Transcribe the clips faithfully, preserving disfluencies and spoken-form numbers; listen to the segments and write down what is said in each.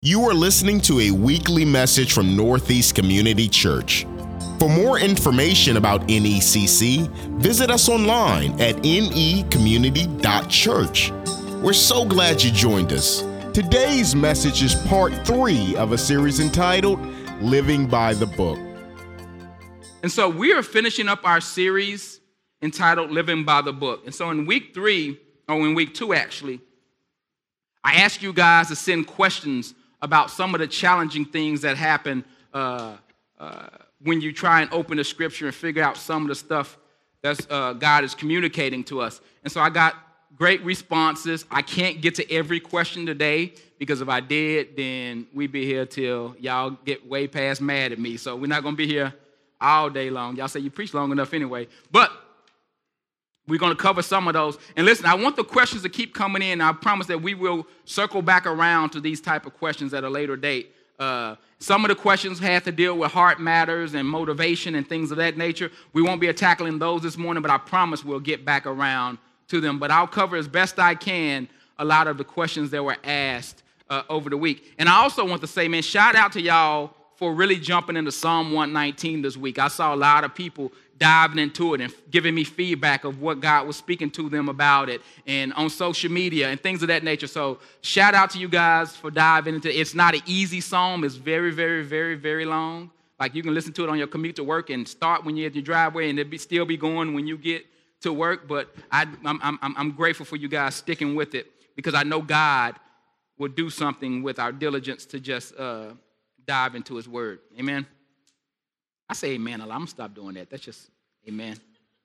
You are listening to a weekly message from Northeast Community Church. For more information about N E C C, visit us online at N E community dot church. We're so glad you joined us. Today's message is part three of a series entitled Living by the Book. And so we are finishing up our series entitled Living by the Book. And so in week three, or in week two actually, I asked you guys to send questions about some of the challenging things that happen uh, uh, when you try and open the scripture and figure out some of the stuff that uh, God is communicating to us. And so I got great responses. I can't get to every question today because if I did, then we'd be here till y'all get way past mad at me. So we're not going to be here all day long. Y'all say you preach long enough anyway. But we're going to cover some of those. And listen, I want the questions to keep coming in. I promise that we will circle back around to these type of questions at a later date. Uh, some of the questions had to deal with heart matters and motivation and things of that nature. We won't be tackling those this morning, but I promise we'll get back around to them. But I'll cover as best I can a lot of the questions that were asked uh, over the week. And I also want to say, man, shout out to y'all for really jumping into Psalm one nineteen this week. I saw a lot of people diving into it and giving me feedback of what God was speaking to them about it and on social media and things of that nature. So shout out to you guys for diving into it. It's not an easy psalm. It's very, very, very, very long. Like you can listen to it on your commute to work and start when you're at your driveway and it'll be, still be going when you get to work. But I, I'm, I'm, I'm grateful for you guys sticking with it because I know God will do something with our diligence to just uh, dive into his word. Amen. I say amen a lot. I'm going to stop doing that. That's just amen. You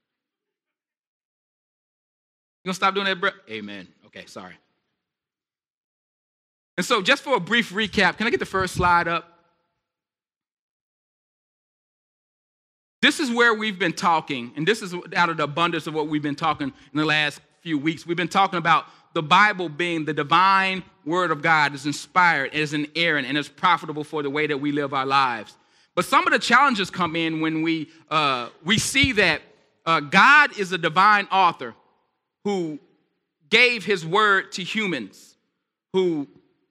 going to stop doing that, bro? Amen. Okay, sorry. And so just for a brief recap, can I get the first slide up? This is where we've been talking, and this is out of the abundance of what we've been talking in the last few weeks. We've been talking about the Bible being the divine word of God is inspired, is inerrant, and is profitable for the way that we live our lives. But some of the challenges come in when we uh, we see that uh, God is a divine author who gave his word to humans, who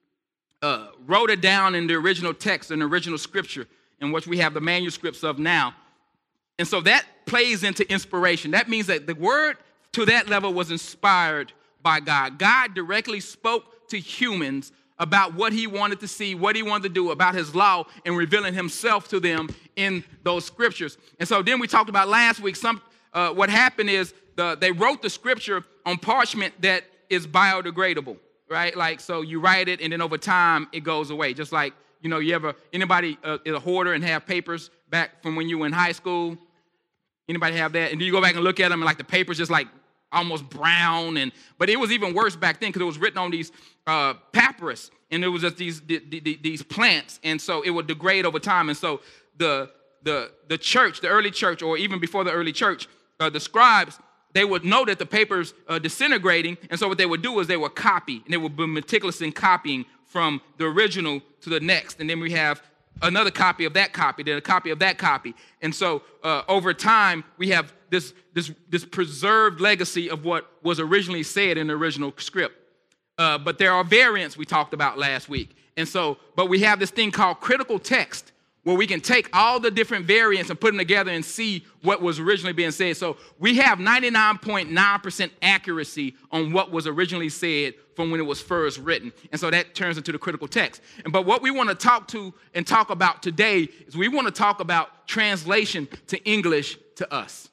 uh, wrote it down in the original text, in the original scripture, in which we have the manuscripts of now. And so that plays into inspiration. That means that the word to that level was inspired by God. God directly spoke to humans about what he wanted to see, what he wanted to do, about his law, and revealing himself to them in those scriptures. And so then we talked about last week, some uh, what happened is the, they wrote the scripture on parchment that is biodegradable, right? Like, so you write it, and then over time, it goes away. Just like, you know, you ever, anybody uh, is a hoarder and have papers back from when you were in high school? Anybody have that? And then you go back and look at them, and like the paper's just like almost brown, and but it was even worse back then because it was written on these uh, papyrus, and it was just these the, the, these plants, and so it would degrade over time. And so the the the church, the early church, or even before the early church, uh, the scribes, they would know that the paper's uh, disintegrating, and so what they would do is they would copy, and they would be meticulous in copying from the original to the next, and then we have another copy of that copy, then a copy of that copy. And so uh, over time, we have this, this, this preserved legacy of what was originally said in the original script. Uh, but there are variants we talked about last week. And so, but we have this thing called critical text, where we can take all the different variants and put them together and see what was originally being said. So we have ninety-nine point nine percent accuracy on what was originally said from when it was first written. And so that turns into the critical text. And but what we want to talk to and talk about today is we want to talk about translation to English to us.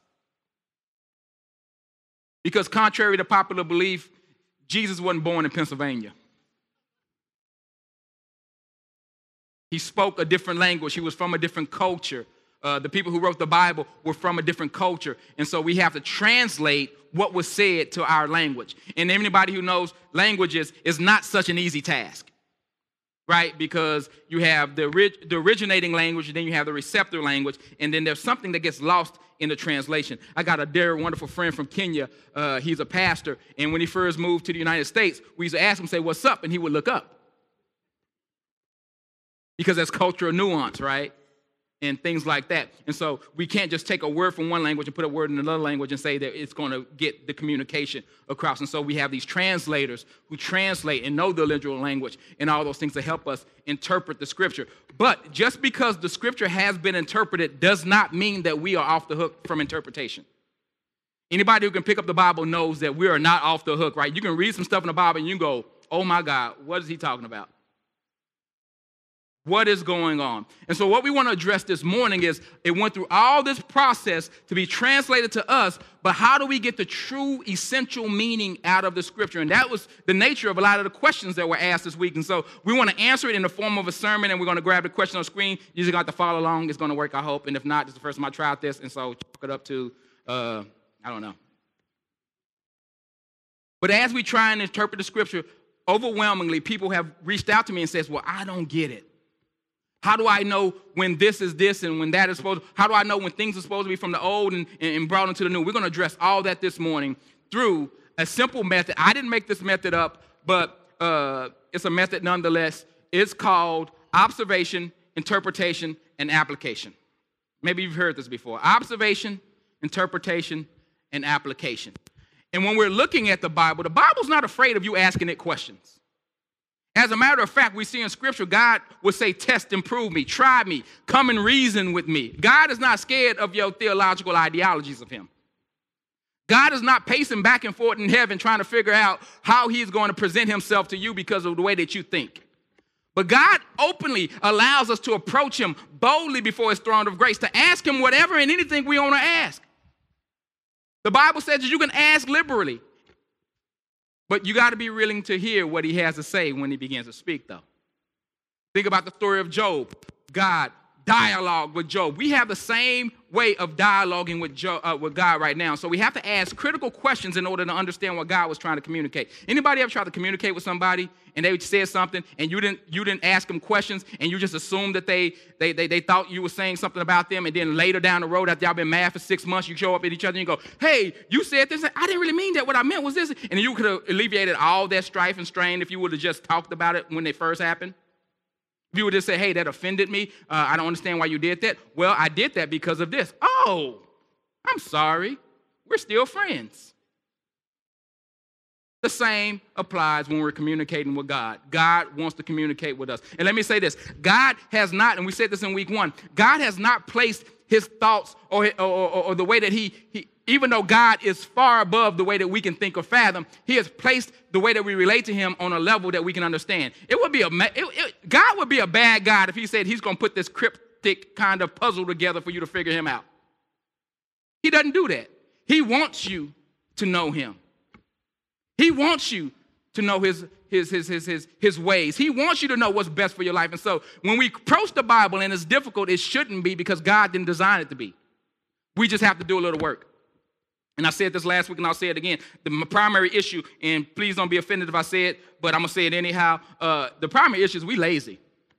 Because contrary to popular belief, Jesus wasn't born in Pennsylvania. He spoke a different language. He was from a different culture. Uh, the people who wrote the Bible were from a different culture. And so we have to translate what was said to our language. And anybody who knows languages is not such an easy task, right? Because you have the, orig- the originating language, and then you have the receptor language, and then there's something that gets lost in the translation. I got a dear, wonderful friend from Kenya. Uh, he's a pastor. And when he first moved to the United States, we used to ask him, say, what's up? And he would look up. Because that's cultural nuance, right? and things like that. And so we can't just take a word from one language and put a word in another language and say that it's going to get the communication across. And so we have these translators who translate and know the literal language and all those things to help us interpret the scripture. But just because the scripture has been interpreted does not mean that we are off the hook from interpretation. Anybody who can pick up the Bible knows that we are not off the hook, right? You can read some stuff in the Bible and you go, oh my God, what is he talking about? What is going on? And so what we want to address this morning is it went through all this process to be translated to us, but how do we get the true essential meaning out of the scripture? And that was the nature of a lot of the questions that were asked this week. And so we want to answer it in the form of a sermon, and we're going to grab the question on the screen. You're just going to have to follow along. It's going to work, I hope. And if not, it's the first time I tried this, and so chalk it up to, uh, I don't know. But as we try and interpret the scripture, overwhelmingly, people have reached out to me and says, well, I don't get it. How do I know when this is this and when that is supposed to, how do I know when things are supposed to be from the old and, and brought into the new? We're going to address all that this morning through a simple method. I didn't make this method up, but uh, it's a method nonetheless. It's called observation, interpretation, and application. Maybe you've heard this before. Observation, interpretation, and application. And when we're looking at the Bible, the Bible's not afraid of you asking it questions. As a matter of fact, we see in Scripture, God would say, test and prove me, try me, come and reason with me. God is not scared of your theological ideologies of him. God is not pacing back and forth in heaven trying to figure out how he's going to present himself to you because of the way that you think. But God openly allows us to approach him boldly before his throne of grace, to ask him whatever and anything we want to ask. The Bible says that you can ask liberally. But you got to be willing to hear what he has to say when he begins to speak, though. Think about the story of Job. God dialogue with Job. We have the same way of dialoguing with, Job, uh, with God right now. So we have to ask critical questions in order to understand what God was trying to communicate. Anybody ever tried to communicate with somebody and they said something and you didn't you didn't ask them questions and you just assumed that they they they, they thought you were saying something about them, and then later down the road after y'all been mad for six months, you show up at each other and you go, hey, you said this. I didn't really mean that. What I meant was this. And you could have alleviated all that strife and strain if you would have just talked about it when they first happened. If you would just say, hey, that offended me. Uh, I don't understand why you did that. Well, I did that because of this. Oh, I'm sorry. We're still friends. The same applies when we're communicating with God. God wants to communicate with us. And let me say this. God has not, and we said this in week one, God has not placed his thoughts or, or, or, or the way that he, he, even though God is far above the way that we can think or fathom, he has placed the way that we relate to him on a level that we can understand. It would be a, it, it, God would be a bad God if he said he's going to put this cryptic kind of puzzle together for you to figure him out. He doesn't do that. He wants you to know him. He wants you to know his, his, his, his, his, his ways. He wants you to know what's best for your life. And so when we approach the Bible and it's difficult, it shouldn't be because God didn't design it to be. We just have to do a little work. And I said this last week and I'll say it again. The primary issue, and please don't be offended if I say it, but I'm going to say it anyhow. Uh, the primary issue is we lazy.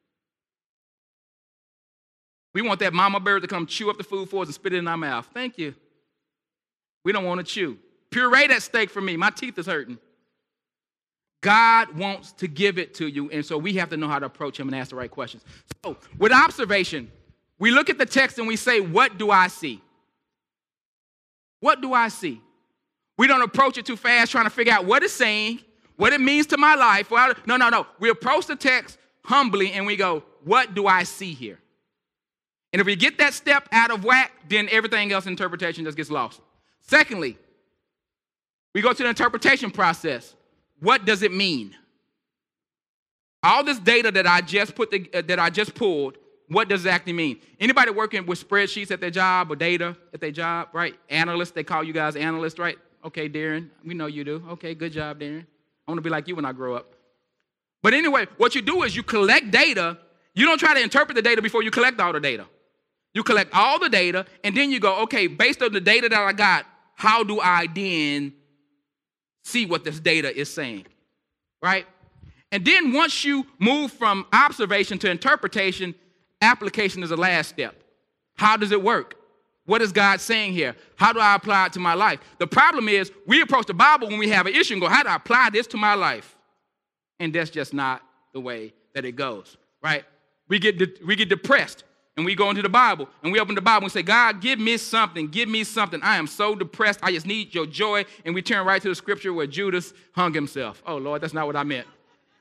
We want that mama bird to come chew up the food for us and spit it in our mouth. Thank you. We don't want to chew. Puree that steak for me. My teeth is hurting. God wants to give it to you, and so we have to know how to approach him and ask the right questions. So with observation, we look at the text and we say, what do I see? What do I see? We don't approach it too fast trying to figure out what it's saying, what it means to my life. Well, no, no, no. We approach the text humbly and we go, what do I see here? And if we get that step out of whack, then everything else in interpretation just gets lost. Secondly, we go to the interpretation process. What does it mean? All this data that I just put the, uh, that I just pulled, what does it actually mean? Anybody working with spreadsheets at their job or data at their job, right? Analysts, they call you guys analysts, right? Okay, Darren, we know you do. Okay, good job, Darren. I want to be like you when I grow up. But anyway, what you do is you collect data. You don't try to interpret the data before you collect all the data. You collect all the data, and then you go, okay, based on the data that I got, how do I then see what this data is saying, right? And then once you move from observation to interpretation, application is the last step. How does it work? What is God saying here? How do I apply it to my life? The problem is we approach the Bible when we have an issue and go, how do I apply this to my life? And that's just not the way that it goes, right? We get de- we get depressed and we go into the Bible, and we open the Bible and say, God, give me something, give me something. I am so depressed. I just need your joy. And we turn right to the scripture where Judas hung himself. Oh, Lord, that's not what I meant.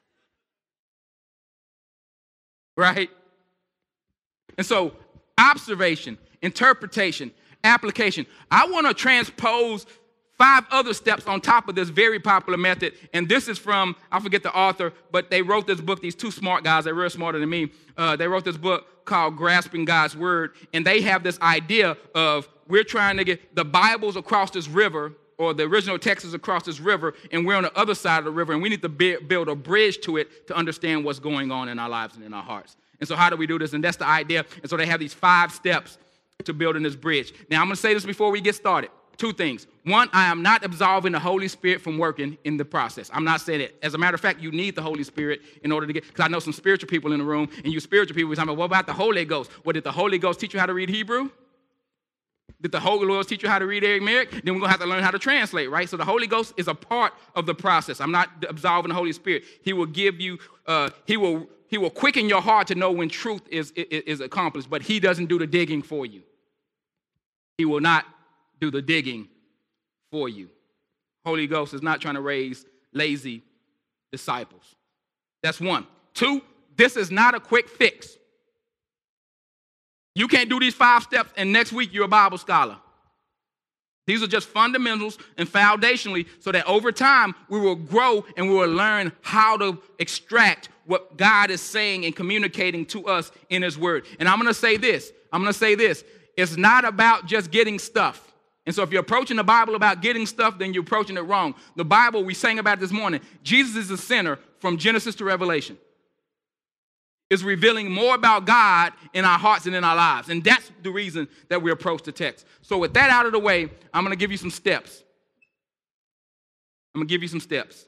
Right? And so observation, interpretation, application. I want to transpose five other steps on top of this very popular method. And this is from, I forget the author, but they wrote this book, these two smart guys, they're real smarter than me. Uh, they wrote this book called Grasping God's Word. And they have this idea of we're trying to get the Bibles across this river, or the original text is across this river, and we're on the other side of the river, and we need to be, build a bridge to it to understand what's going on in our lives and in our hearts. And so how do we do this? And that's the idea. And so they have these five steps to building this bridge. Now, I'm going to say this before we get started. Two things. One, I am not absolving the Holy Spirit from working in the process. I'm not saying it. As a matter of fact, you need the Holy Spirit in order to get, because I know some spiritual people in the room, and you spiritual people, we're talking about, what about the Holy Ghost? What, did the Holy Ghost teach you how to read Hebrew? Did the Holy Ghost teach you how to read Aramaic? Then we're going to have to learn how to translate, right? So the Holy Ghost is a part of the process. I'm not absolving the Holy Spirit. He will give you, uh, he will he will quicken your heart to know when truth is, is, is accomplished, but he doesn't do the digging for you. He will not do the digging for you. Holy Ghost is not trying to raise lazy disciples. That's one. Two, this is not a quick fix. You can't do these five steps and next week you're a Bible scholar. These are just fundamentals and foundationally so that over time we will grow and we will learn how to extract what God is saying and communicating to us in his word. And I'm going to say this. I'm going to say this. It's not about just getting stuff. And so if you're approaching the Bible about getting stuff, then you're approaching it wrong. The Bible, we sang about it this morning, Jesus is the center from Genesis to Revelation. Is revealing more about God in our hearts and in our lives. And that's the reason that we approach the text. So with that out of the way, I'm going to give you some steps. I'm going to give you some steps.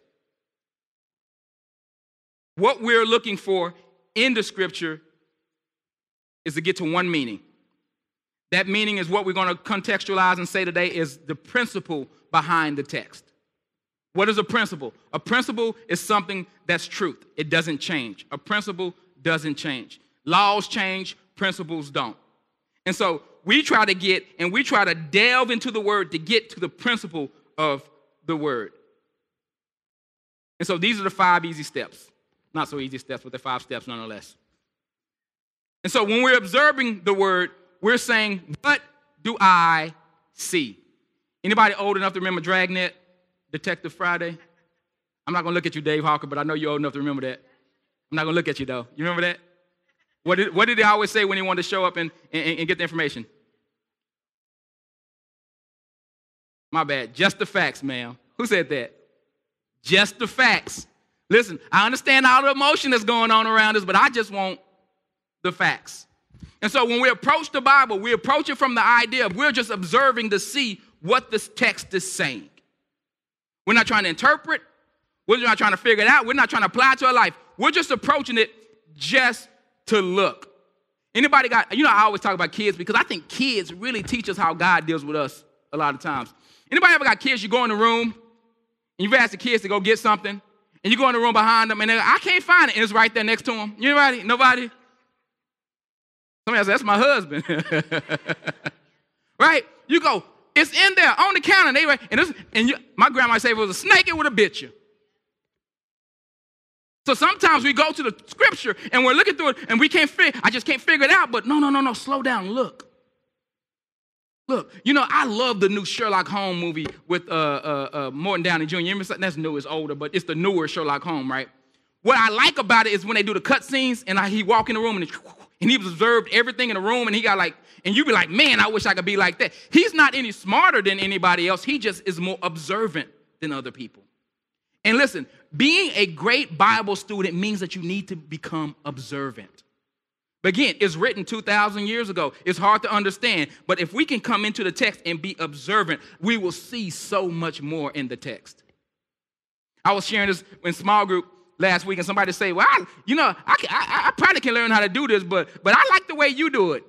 What we're looking for in the scripture is to get to one meaning. That meaning is what we're going to contextualize and say today is the principle behind the text. What is a principle? A principle is something that's truth. It doesn't change. A principle doesn't change. Laws change, principles don't. And so we try to get, and we try to delve into the word to get to the principle of the word. And so these are the five easy steps. Not so easy steps, but they're five steps nonetheless. And so when we're observing the word, we're saying, what do I see? Anybody old enough to remember Dragnet, Detective Friday? I'm not going to look at you, Dave Hawker, but I know you're old enough to remember that. I'm not going to look at you, though. You remember that? What did, what did they always say when he wanted to show up and, and, and get the information? My bad. Just the facts, ma'am. Who said that? Just the facts. Listen, I understand all the emotion that's going on around us, but I just want the facts. And so when we approach the Bible, we approach it from the idea of we're just observing to see what this text is saying. We're not trying to interpret. We're not trying to figure it out. We're not trying to apply it to our life. We're just approaching it just to look. Anybody got, you know, I always talk about kids because I think kids really teach us how God deals with us a lot of times. Anybody ever got kids, you go in the room, and you've asked the kids to go get something, and you go in the room behind them, and they're like, I can't find it, and it's right there next to them. Anybody? Nobody? Somebody says, that's my husband. Right? You go, it's in there on the counter, and, they, and, this, and you, my grandma would say, if it was a snake, it would have bit you. So sometimes we go to the scripture and we're looking through it and we can't figure, I just can't figure it out, but no, no, no, no, slow down, look. Look, you know, I love the new Sherlock Holmes movie with uh, uh, uh, Morton Downey Junior That's new, it's older, but it's the newer Sherlock Holmes, right? What I like about it is when they do the cut scenes and I, he walk in the room and, and he observed everything in the room and he got like, and you be like, man, I wish I could be like that. He's not any smarter than anybody else. He just is more observant than other people. And listen, being a great Bible student means that you need to become observant. But again, it's written two thousand years ago. It's hard to understand. But if we can come into the text and be observant, we will see so much more in the text. I was sharing this in small group last week, and somebody say, well, I, you know, I, can, I, I probably can learn how to do this, but, but I like the way you do it.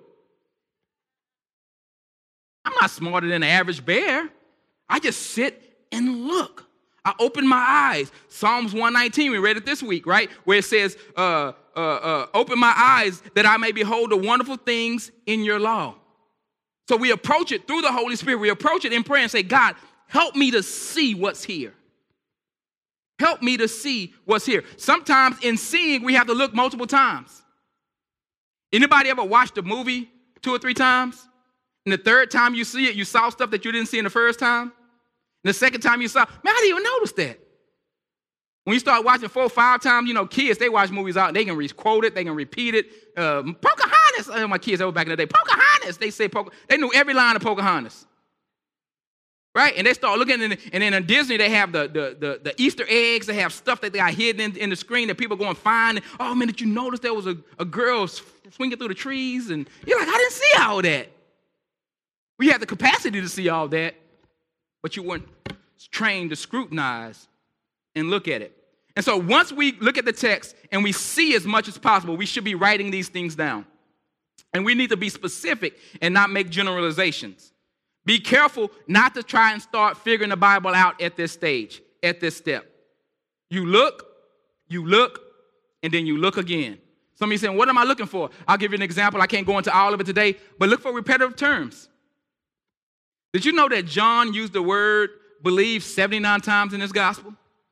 I'm not smarter than the average bear. I just sit and look. I open my eyes. Psalms one nineteen, we read it this week, right? Where it says, uh, uh, uh, open my eyes that I may behold the wonderful things in your law. So we approach it through the Holy Spirit. We approach it in prayer and say, God, help me to see what's here. Help me to see what's here. Sometimes in seeing, we have to look multiple times. Anybody ever watched a movie two or three times? And the third time you see it, you saw stuff that you didn't see in the first time? And the second time you saw, man, I didn't even notice that. When you start watching four or five times, you know, kids, they watch movies out, they can re-quote it, they can repeat it. Uh, Pocahontas, oh, my kids, that was back in the day. Pocahontas, they say, Poca- they knew every line of Pocahontas. Right? And they start looking, in, and then in Disney, they have the, the, the, the Easter eggs. They have stuff that they got hidden in, in the screen that people go and find. Oh, man, did you notice there was a, a girl swinging through the trees? And you're like, I didn't see all that. We had the capacity to see all that, but you weren't trained to scrutinize and look at it. And so once we look at the text and we see as much as possible, we should be writing these things down. And we need to be specific and not make generalizations. Be careful not to try and start figuring the Bible out at this stage, at this step. You look, you look, and then you look again. Some of you saying, what am I looking for? I'll give you an example. I can't go into all of it today, but look for repetitive terms. Did you know that John used the word believe seventy-nine times in his gospel?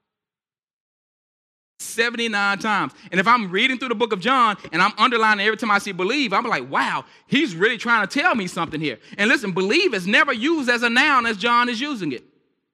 seventy-nine times. And if I'm reading through the book of John and I'm underlining every time I see believe, I'm like, wow, he's really trying to tell me something here. And listen, believe is never used as a noun as John is using it.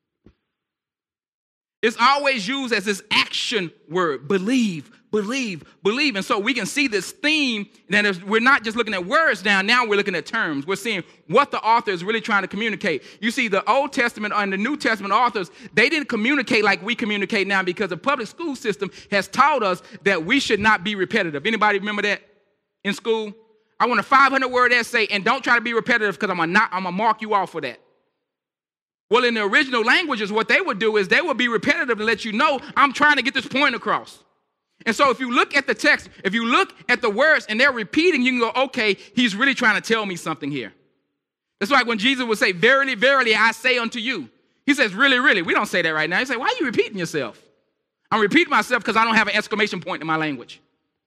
It's always used as this action word, believe, believe, believe. And so we can see this theme that we're not just looking at words now, now we're looking at terms. We're seeing what the author is really trying to communicate. You see, the Old Testament and the New Testament authors, they didn't communicate like we communicate now because the public school system has taught us that we should not be repetitive. Anybody remember that in school? I want a five hundred word essay, and don't try to be repetitive because I'm going to mark you off for that. Well, in the original languages, what they would do is they would be repetitive to let you know, I'm trying to get this point across. And so if you look at the text, if you look at the words and they're repeating, you can go, okay, he's really trying to tell me something here. It's like when Jesus would say, verily, verily, I say unto you. He says, really, really. We don't say that right now. He say, why are you repeating yourself? I'm repeating myself because I don't have an exclamation point in my language.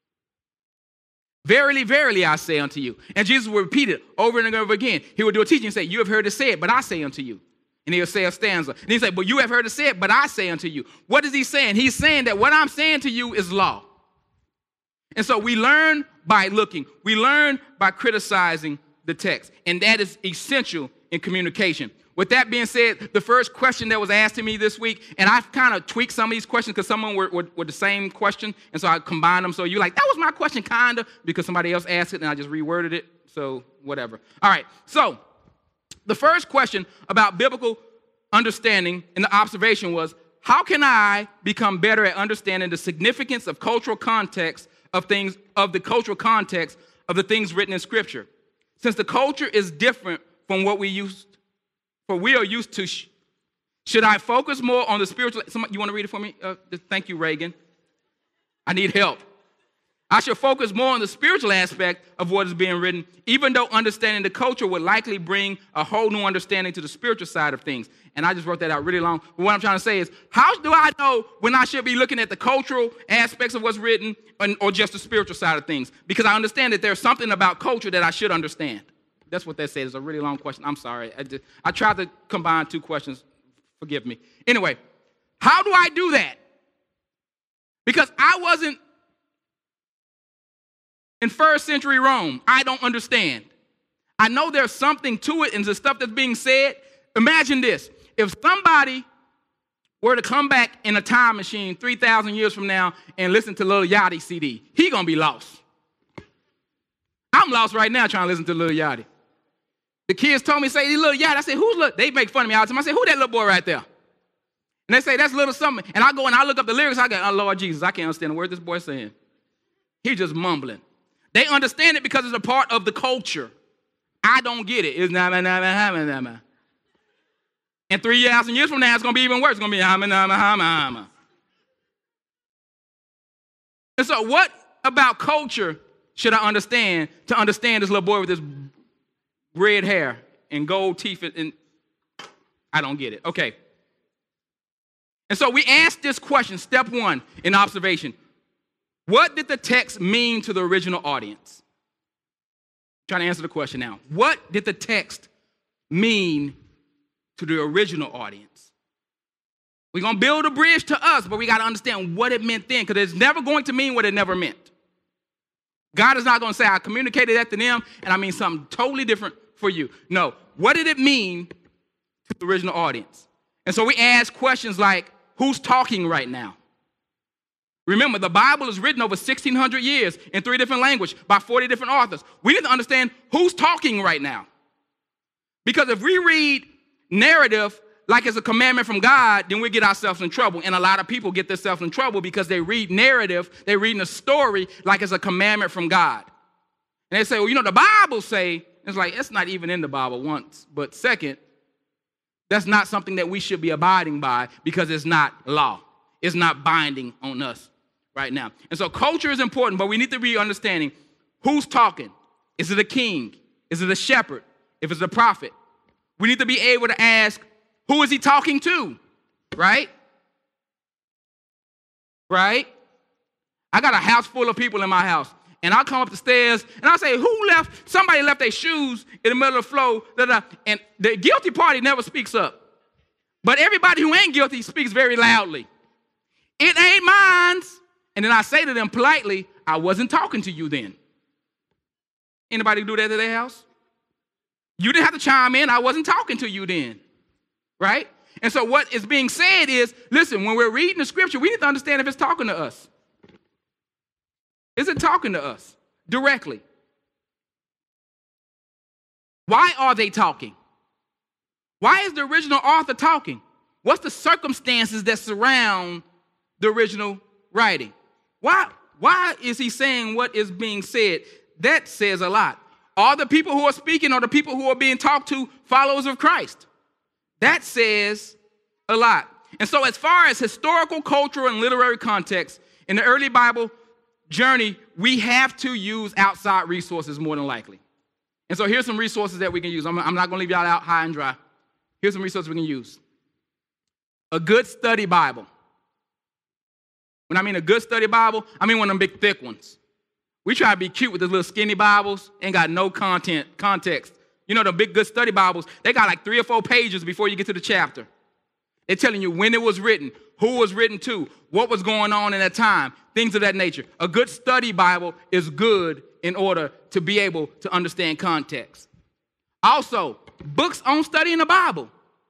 Verily, verily, I say unto you. And Jesus would repeat it over and over again. He would do a teaching and say, you have heard it said, but I say unto you. And he'll say a stanza. And he'll say, but you have heard it said, but I say unto you. What is he saying? He's saying that what I'm saying to you is law. And so we learn by looking. We learn by criticizing the text. And that is essential in communication. With that being said, the first question that was asked to me this week, and I've kind of tweaked some of these questions because some of them were, were, were the same question, and so I combined them. So you're like, that was my question, kind of, because somebody else asked it, and I just reworded it. So whatever. All right. So the first question about biblical understanding and the observation was, how can I become better at understanding the significance of cultural context of things, of the cultural context of the things written in Scripture? Since the culture is different from what we used, for we are used to, sh- should I focus more on the spiritual? Somebody, you want to read it for me? Uh, thank you, Reagan. I need help. I should focus more on the spiritual aspect of what is being written, even though understanding the culture would likely bring a whole new understanding to the spiritual side of things. And I just wrote that out really long. But what I'm trying to say is, how do I know when I should be looking at the cultural aspects of what's written or just the spiritual side of things? Because I understand that there's something about culture that I should understand. That's what that says. It's a really long question. I'm sorry. I, just, I tried to combine two questions. Forgive me. Anyway, how do I do that? Because I wasn't in first century Rome. I don't understand. I know there's something to it and the stuff that's being said. Imagine this. If somebody were to come back in a time machine three thousand years from now and listen to Lil Yachty C D, he going to be lost. I'm lost right now trying to listen to Lil Yachty. The kids told me, say, Lil Yachty. I said, who's Lil? They make fun of me all the time. I said, who that little boy right there? And they say, that's little something. And I go and I look up the lyrics. I go, oh, Lord Jesus, I can't understand the word this boy's saying. He's just mumbling. They understand it because it's a part of the culture. I don't get it. It's not, not, not, not, not, not. And three thousand years from now, it's going to be even worse. It's going to be hama, hama, hama, hama. And so what about culture should I understand to understand this little boy with this red hair and gold teeth? And I don't get it. Okay. And so we ask this question, step one in observation. What did the text mean to the original audience? I'm trying to answer the question now. What did the text mean to the original audience? We're going to build a bridge to us, but we got to understand what it meant then, because it's never going to mean what it never meant. God is not going to say, I communicated that to them, and I mean something totally different for you. No. What did it mean to the original audience? And so we ask questions like, who's talking right now? Remember, the Bible is written over sixteen hundred years in three different languages by forty different authors. We need to understand who's talking right now. Because if we read narrative like it's a commandment from God, then we get ourselves in trouble. And a lot of people get themselves in trouble because they read narrative, they're reading a story like it's a commandment from God. And they say, well, you know, the Bible say, it's like, it's not even in the Bible once. But second, that's not something that we should be abiding by because it's not law. It's not binding on us right now. And so culture is important, but we need to be understanding who's talking. Is it a king? Is it a shepherd? If it's a prophet, we need to be able to ask, who is he talking to? Right? Right? I got a house full of people in my house, and I'll come up the stairs, and I'll say, who left? Somebody left their shoes in the middle of the floor, da, da, and the guilty party never speaks up. But everybody who ain't guilty speaks very loudly. It ain't mine. And then I say to them politely, I wasn't talking to you then. Anybody do that at their house? You didn't have to chime in. I wasn't talking to you then. Right? And so what is being said is, listen, when we're reading the scripture, we need to understand if it's talking to us. Is it talking to us directly? Why are they talking? Why is the original author talking? What's the circumstances that surround the original writing? Why, why is he saying what is being said? That says a lot. Are the people who are speaking or the people who are being talked to followers of Christ? That says a lot. And so as far as historical, cultural, and literary context, in the early Bible journey, we have to use outside resources more than likely. And so here's some resources that we can use. I'm, I'm not going to leave y'all out high and dry. Here's some resources we can use. A good study Bible. When I mean a good study Bible, I mean one of them big thick ones. We try to be cute with those little skinny Bibles, ain't got no content, context. You know, the big good study Bibles, they got like three or four pages before you get to the chapter. They're telling you when it was written, who was written to, what was going on in that time, things of that nature. A good study Bible is good in order to be able to understand context. Also, books on studying the Bible.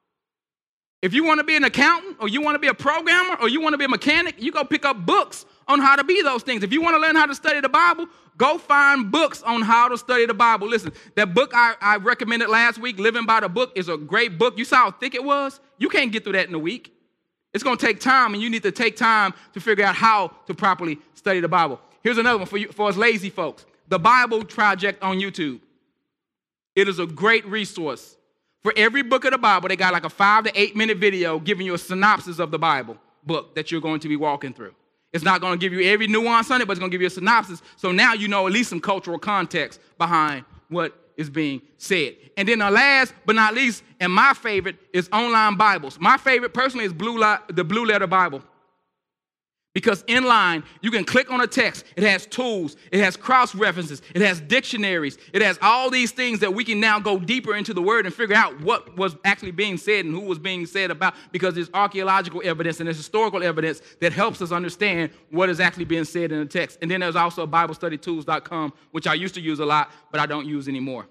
If you want to be an accountant or you want to be a programmer or you want to be a mechanic, you go pick up books on how to be those things. If you want to learn how to study the Bible, go find books on how to study the Bible. Listen, that book I, I recommended last week, Living by the Book, is a great book. You saw how thick it was? You can't get through that in a week. It's going to take time, and you need to take time to figure out how to properly study the Bible. Here's another one for you, for us lazy folks. The Bible Project on YouTube. It is a great resource. For every book of the Bible, they got like a five to eight minute video giving you a synopsis of the Bible book that you're going to be walking through. It's not going to give you every nuance on it, but it's going to give you a synopsis. So now you know at least some cultural context behind what is being said. And then the last but not least, and my favorite, is online Bibles. My favorite personally is Blue Li- the Blue Letter Bible. Because inline, you can click on a text. It has tools. It has cross references. It has dictionaries. It has all these things that we can now go deeper into the word and figure out what was actually being said and who was being said about, because there's archaeological evidence and there's historical evidence that helps us understand what is actually being said in the text. And then there's also Bible Study Tools dot com, which I used to use a lot, but I don't use anymore.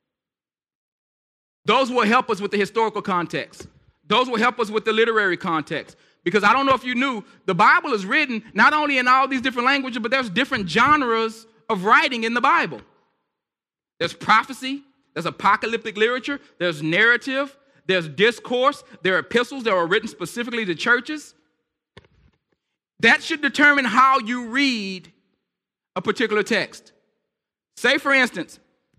Those will help us with the historical context. Those will help us with the literary context. Because I don't know if you knew, the Bible is written not only in all these different languages, but there's different genres of writing in the Bible. There's prophecy, there's apocalyptic literature, there's narrative, there's discourse, there are epistles that are written specifically to churches. That should determine how you read a particular text. Say, for instance,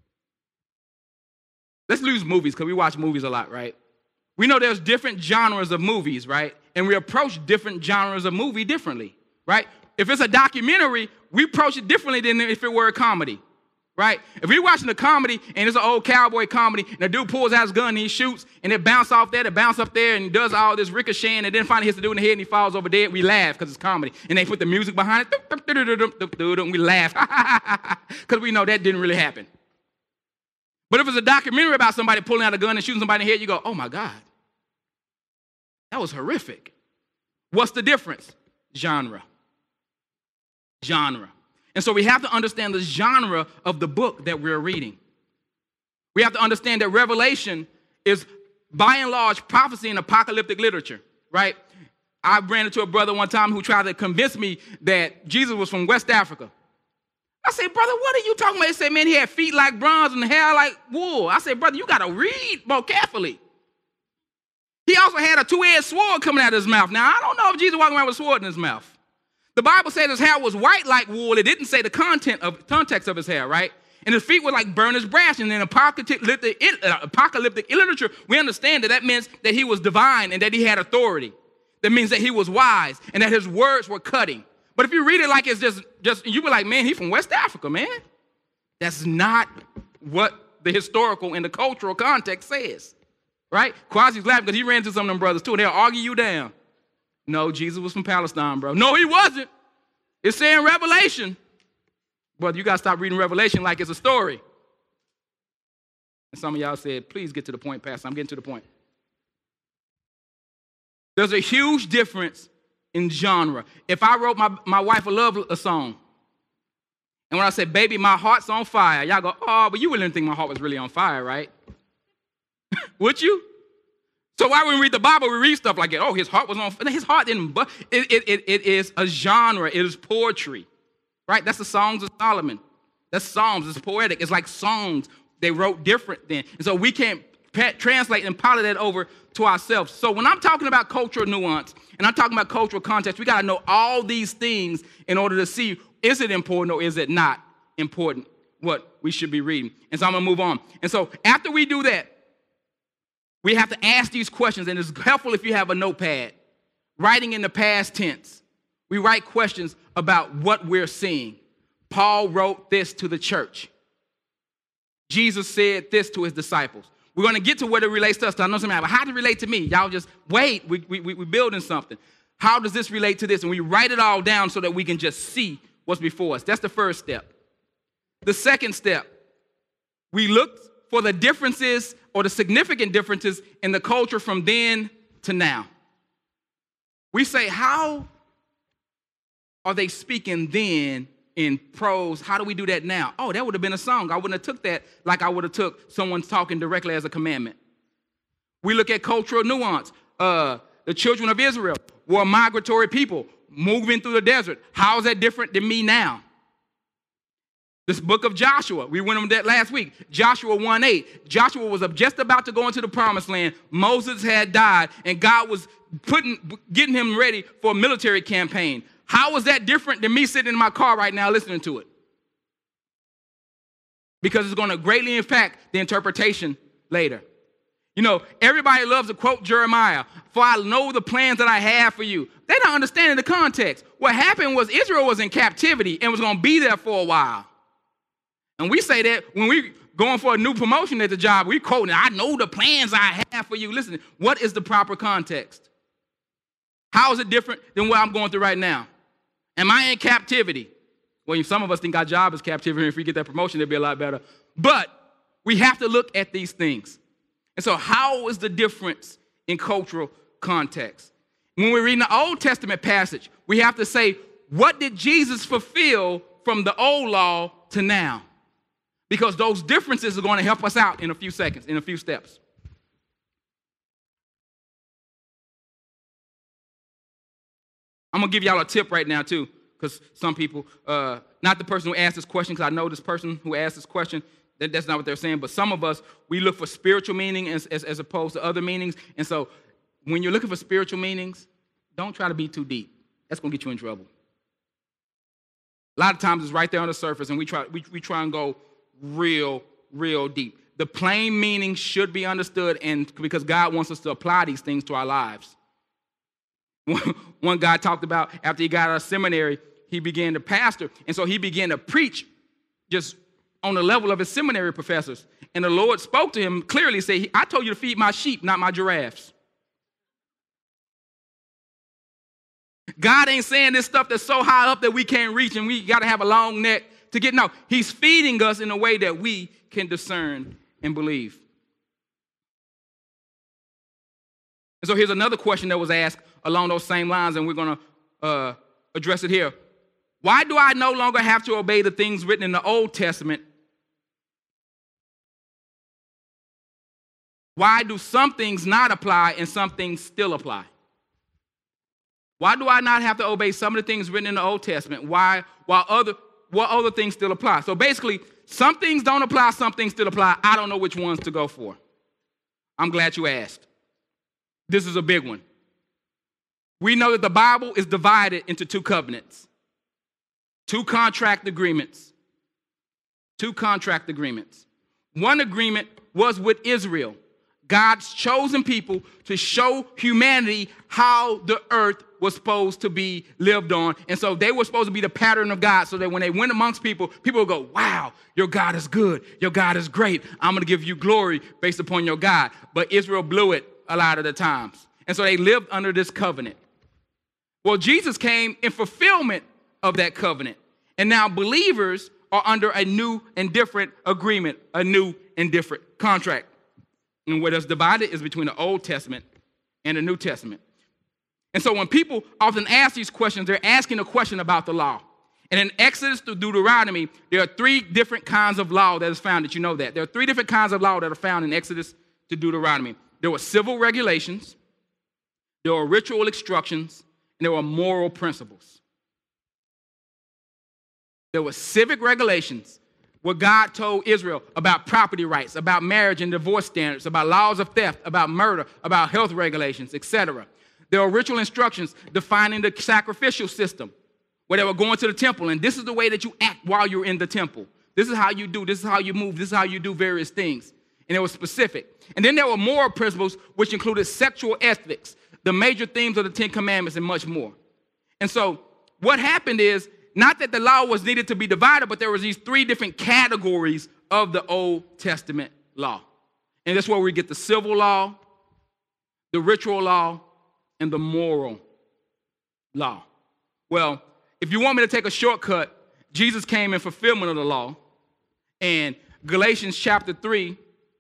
let's use movies, because we watch movies a lot, right? We know there's different genres of movies, right? And we approach different genres of movie differently, right? If it's a documentary, we approach it differently than if it were a comedy. right? If you're watching a comedy and it's an old cowboy comedy and the dude pulls out his gun and he shoots and it bounces off there, it bounces up there and he does all this ricocheting and then finally hits the dude in the head and he falls over dead, we laugh because it's comedy. And they put the music behind it and we laugh because we know that didn't really happen. But if it's a documentary about somebody pulling out a gun and shooting somebody in the head, you go, oh my God, that was horrific. What's the difference? Genre. Genre. And so we have to understand the genre of the book that we're reading. We have to understand that Revelation is, by and large, prophecy and apocalyptic literature, right? I ran into a brother one time who tried to convince me that Jesus was from West Africa. I said, brother, what are you talking about? He said, man, he had feet like bronze and hair like wool. I said, brother, you got to read more carefully. He also had a two-edged sword coming out of his mouth. Now, I don't know if Jesus walking around with a sword in his mouth. The Bible said his hair was white like wool. It didn't say the content of context of his hair, right? And his feet were like burnished brass. And in apocalyptic, uh, apocalyptic literature, we understand that that means that he was divine and that he had authority. That means that he was wise and that his words were cutting. But if you read it like it's just, just you be like, man, he's from West Africa, man. That's not what the historical and the cultural context says, right? Quasi's laughing because he ran into some of them brothers too, and they'll argue you down. No, Jesus was from Palestine, bro. No, he wasn't. It's saying Revelation. Brother, you got to stop reading Revelation like it's a story. And some of y'all said, please get to the point, Pastor. I'm getting to the point. There's a huge difference in genre. If I wrote my, my wife a love a song, and when I said, baby, my heart's on fire, y'all go, oh, but you wouldn't think my heart was really on fire, right? Would you? So why when we read the Bible, we read stuff like, oh, his heart was on fire. His heart didn't, but it, it, it, it is a genre. It is poetry, right? That's the Songs of Solomon. That's Psalms. It's poetic. It's like songs they wrote different then. And so we can't pa- translate and pilot that over to ourselves. So when I'm talking about cultural nuance and I'm talking about cultural context, we got to know all these things in order to see, is it important or is it not important what we should be reading? And so I'm going to move on. And so after we do that, we have to ask these questions, and it's helpful if you have a notepad. Writing in the past tense, we write questions about what we're seeing. Paul wrote this to the church. Jesus said this to his disciples. We're going to get to what it relates to us. I know somebody, but how does it relate to me? Y'all just wait. We, we, we're building something. How does this relate to this? And we write it all down so that we can just see what's before us. That's the first step. The second step, we look for the differences or the significant differences in the culture from then to now. We say, how are they speaking then in prose? How do we do that now? Oh, that would have been a song. I wouldn't have took that like I would have took someone talking directly as a commandment. We look at cultural nuance. Uh, the children of Israel were a migratory people moving through the desert. How is that different than me now? This book of Joshua, we went over that last week. Joshua one eight. Joshua was just about to go into the promised land. Moses had died, and God was putting, getting him ready for a military campaign. How is that different than me sitting in my car right now listening to it? Because it's going to greatly impact the interpretation later. You know, everybody loves to quote Jeremiah, for I know the plans that I have for you. They're not understanding the context. What happened was Israel was in captivity and was going to be there for a while. And we say that when we going for a new promotion at the job, we quoting, I know the plans I have for you. Listen, what is the proper context? How is it different than what I'm going through right now? Am I in captivity? Well, some of us think our job is captivity, and if we get that promotion, it'll be a lot better. But we have to look at these things. And so how is the difference in cultural context? When we're reading the Old Testament passage, we have to say, what did Jesus fulfill from the old law to now? Because those differences are going to help us out in a few seconds, in a few steps. I'm going to give y'all a tip right now, too, because some people, uh, not the person who asked this question, because I know this person who asked this question, that, that's not what they're saying, but some of us, we look for spiritual meaning as, as, as opposed to other meanings. And so when you're looking for spiritual meanings, don't try to be too deep. That's going to get you in trouble. A lot of times it's right there on the surface, and we try, we, we try and go real, real deep. The plain meaning should be understood, and because God wants us to apply these things to our lives. One guy talked about after he got out of seminary, he began to pastor, and so he began to preach just on the level of his seminary professors. And the Lord spoke to him clearly, say, I told you to feed my sheep, not my giraffes. God ain't saying this stuff that's so high up that we can't reach and we got to have a long neck to get. No, he's feeding us in a way that we can discern and believe. And so here's another question that was asked along those same lines, and we're going to uh, address it here. Why do I no longer have to obey the things written in the Old Testament? Why do some things not apply and some things still apply? Why do I not have to obey some of the things written in the Old Testament? Why, while other, what other things still apply? So basically, some things don't apply, some things still apply. I don't know which ones to go for. I'm glad you asked. This is a big one. We know that the Bible is divided into two covenants, two contract agreements, two contract agreements. One agreement was with Israel, God's chosen people, to show humanity how the earth was supposed to be lived on. And so they were supposed to be the pattern of God, so that when they went amongst people, people would go, wow, your God is good. Your God is great. I'm going to give you glory based upon your God. But Israel blew it a lot of the times. And so they lived under this covenant. Well, Jesus came in fulfillment of that covenant. And now believers are under a new and different agreement, a new and different contract. And what is divided is between the Old Testament and the New Testament. And so when people often ask these questions, they're asking a question about the law. And in Exodus to Deuteronomy, there are three different kinds of law that is found. Did you know that? There are three different kinds of law that are found in Exodus to Deuteronomy. There were civil regulations, there were ritual instructions, and there were moral principles. There were civic regulations, where God told Israel about property rights, about marriage and divorce standards, about laws of theft, about murder, about health regulations, et cetera. There are ritual instructions defining the sacrificial system, where they were going to the temple, and this is the way that you act while you're in the temple. This is how you do, this is how you move, this is how you do various things. And it was specific. And then there were moral principles, which included sexual ethics, the major themes of the Ten Commandments, and much more. And so what happened is, not that the law was needed to be divided, but there was these three different categories of the Old Testament law. And that's where we get the civil law, the ritual law, and the moral law. Well, if you want me to take a shortcut, Jesus came in fulfillment of the law. And Galatians chapter three,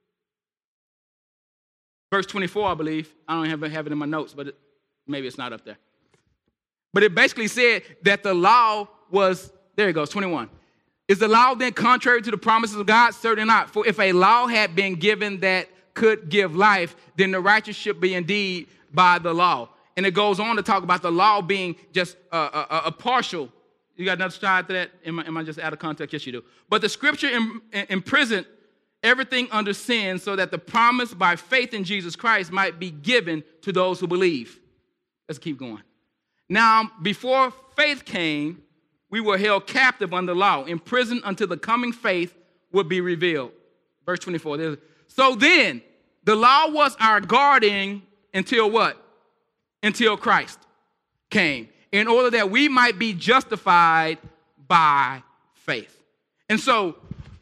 verse twenty-four, I believe. I don't have, have it in my notes, but it, maybe it's not up there. But it basically said that the law was, there it goes, twenty-one. Is the law then contrary to the promises of God? Certainly not. For if a law had been given that could give life, then the righteous should be indeed by the law. And it goes on to talk about the law being just a, a, a partial. You got another side to that? Am I, am I just out of context? Yes, you do. But the scripture im- imprisoned everything under sin so that the promise by faith in Jesus Christ might be given to those who believe. Let's keep going. Now, before faith came, we were held captive under law, imprisoned until the coming faith would be revealed. Verse twenty-four. So then, the law was our guardian until what? Until Christ came, in order that we might be justified by faith. And so,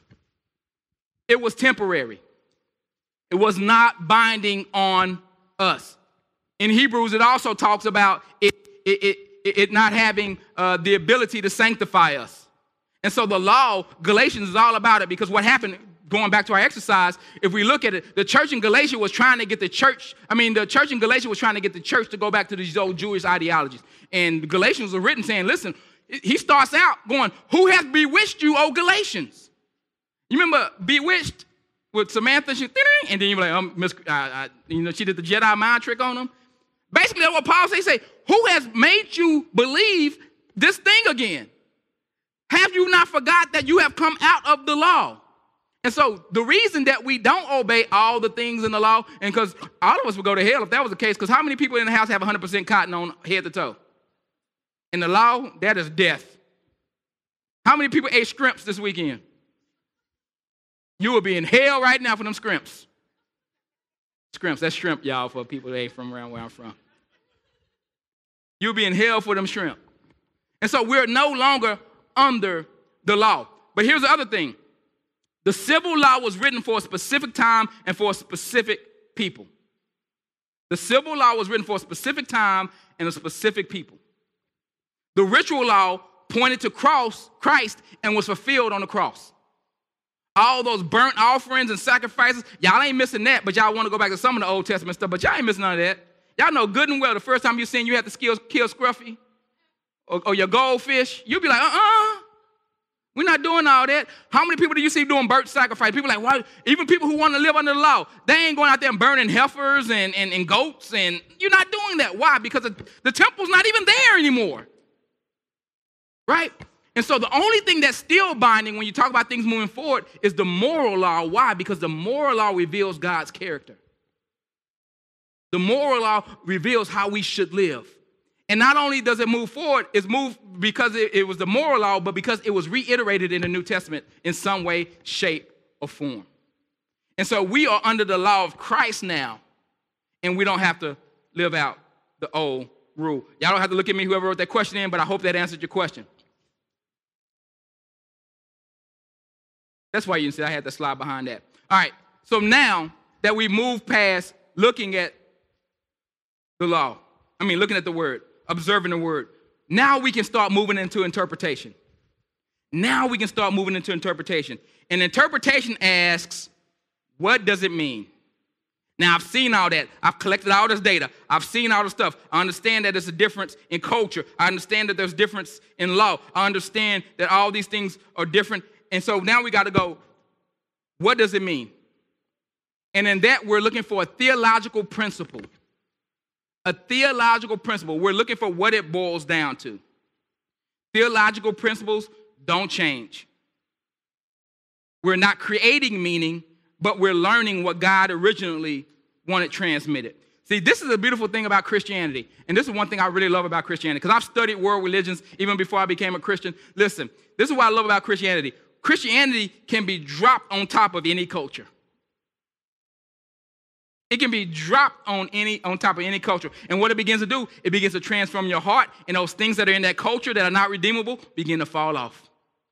it was temporary. It was not binding on us. In Hebrews, it also talks about it, it, it, it not having uh, the ability to sanctify us. And so the law, Galatians, is all about it, because what happened, going back to our exercise, if we look at it, the church in Galatia was trying to get the church, I mean, the church in Galatia was trying to get the church to go back to these old Jewish ideologies. And Galatians were written saying, listen, he starts out going, who has bewitched you, O Galatians? You remember Bewitched with Samantha? She, and then you're like, um, Miss, uh, uh, you know, she did the Jedi mind trick on them. Basically, that's what Paul says. He say, who has made you believe this thing again? Have you not forgot that you have come out of the law? And so the reason that we don't obey all the things in the law, and because all of us would go to hell if that was the case, because how many people in the house have one hundred percent cotton on head to toe? In the law, that is death. How many people ate scrimps this weekend? You will be in hell right now for them scrimps. Scrimps, that's shrimp, y'all, for people that ain't from around where I'm from. You'll be in hell for them shrimp. And so we're no longer under the law. But here's the other thing. The civil law was written for a specific time and for a specific people. The civil law was written for a specific time and a specific people. The ritual law pointed to cross Christ and was fulfilled on the cross. All those burnt offerings and sacrifices, y'all ain't missing that, but y'all want to go back to some of the Old Testament stuff, but y'all ain't missing none of that. Y'all know good and well the first time you seen you had to kill, kill Scruffy or, or your goldfish, you'll be like, uh-uh, we're not doing all that. How many people do you see doing burnt sacrifice? People like, why? Even people who want to live under the law, they ain't going out there and burning heifers and, and, and goats, and you're not doing that. Why? Because the temple's not even there anymore, right? And so the only thing that's still binding when you talk about things moving forward is the moral law. Why? Because the moral law reveals God's character. The moral law reveals how we should live. And not only does it move forward, it's moved because it, it was the moral law, but because it was reiterated in the New Testament in some way, shape, or form. And so we are under the law of Christ now, and we don't have to live out the old rule. Y'all don't have to look at me, whoever wrote that question in, but I hope that answered your question. That's why you see I had the slide behind that. All right, so now that we move past looking at the law, I mean, looking at the word, observing the word, now we can start moving into interpretation. Now we can start moving into interpretation. And interpretation asks, what does it mean? Now, I've seen all that. I've collected all this data. I've seen all the stuff. I understand that there's a difference in culture. I understand that there's difference in law. I understand that all these things are different. And so now we got to go, what does it mean? And in that, we're looking for a theological principle. A theological principle. We're looking for what it boils down to. Theological principles don't change. We're not creating meaning, but we're learning what God originally wanted transmitted. See, this is a beautiful thing about Christianity. And this is one thing I really love about Christianity, because I've studied world religions even before I became a Christian. Listen, this is what I love about Christianity. Christianity can be dropped on top of any culture. It can be dropped on any on top of any culture. And what it begins to do, it begins to transform your heart, and those things that are in that culture that are not redeemable begin to fall off.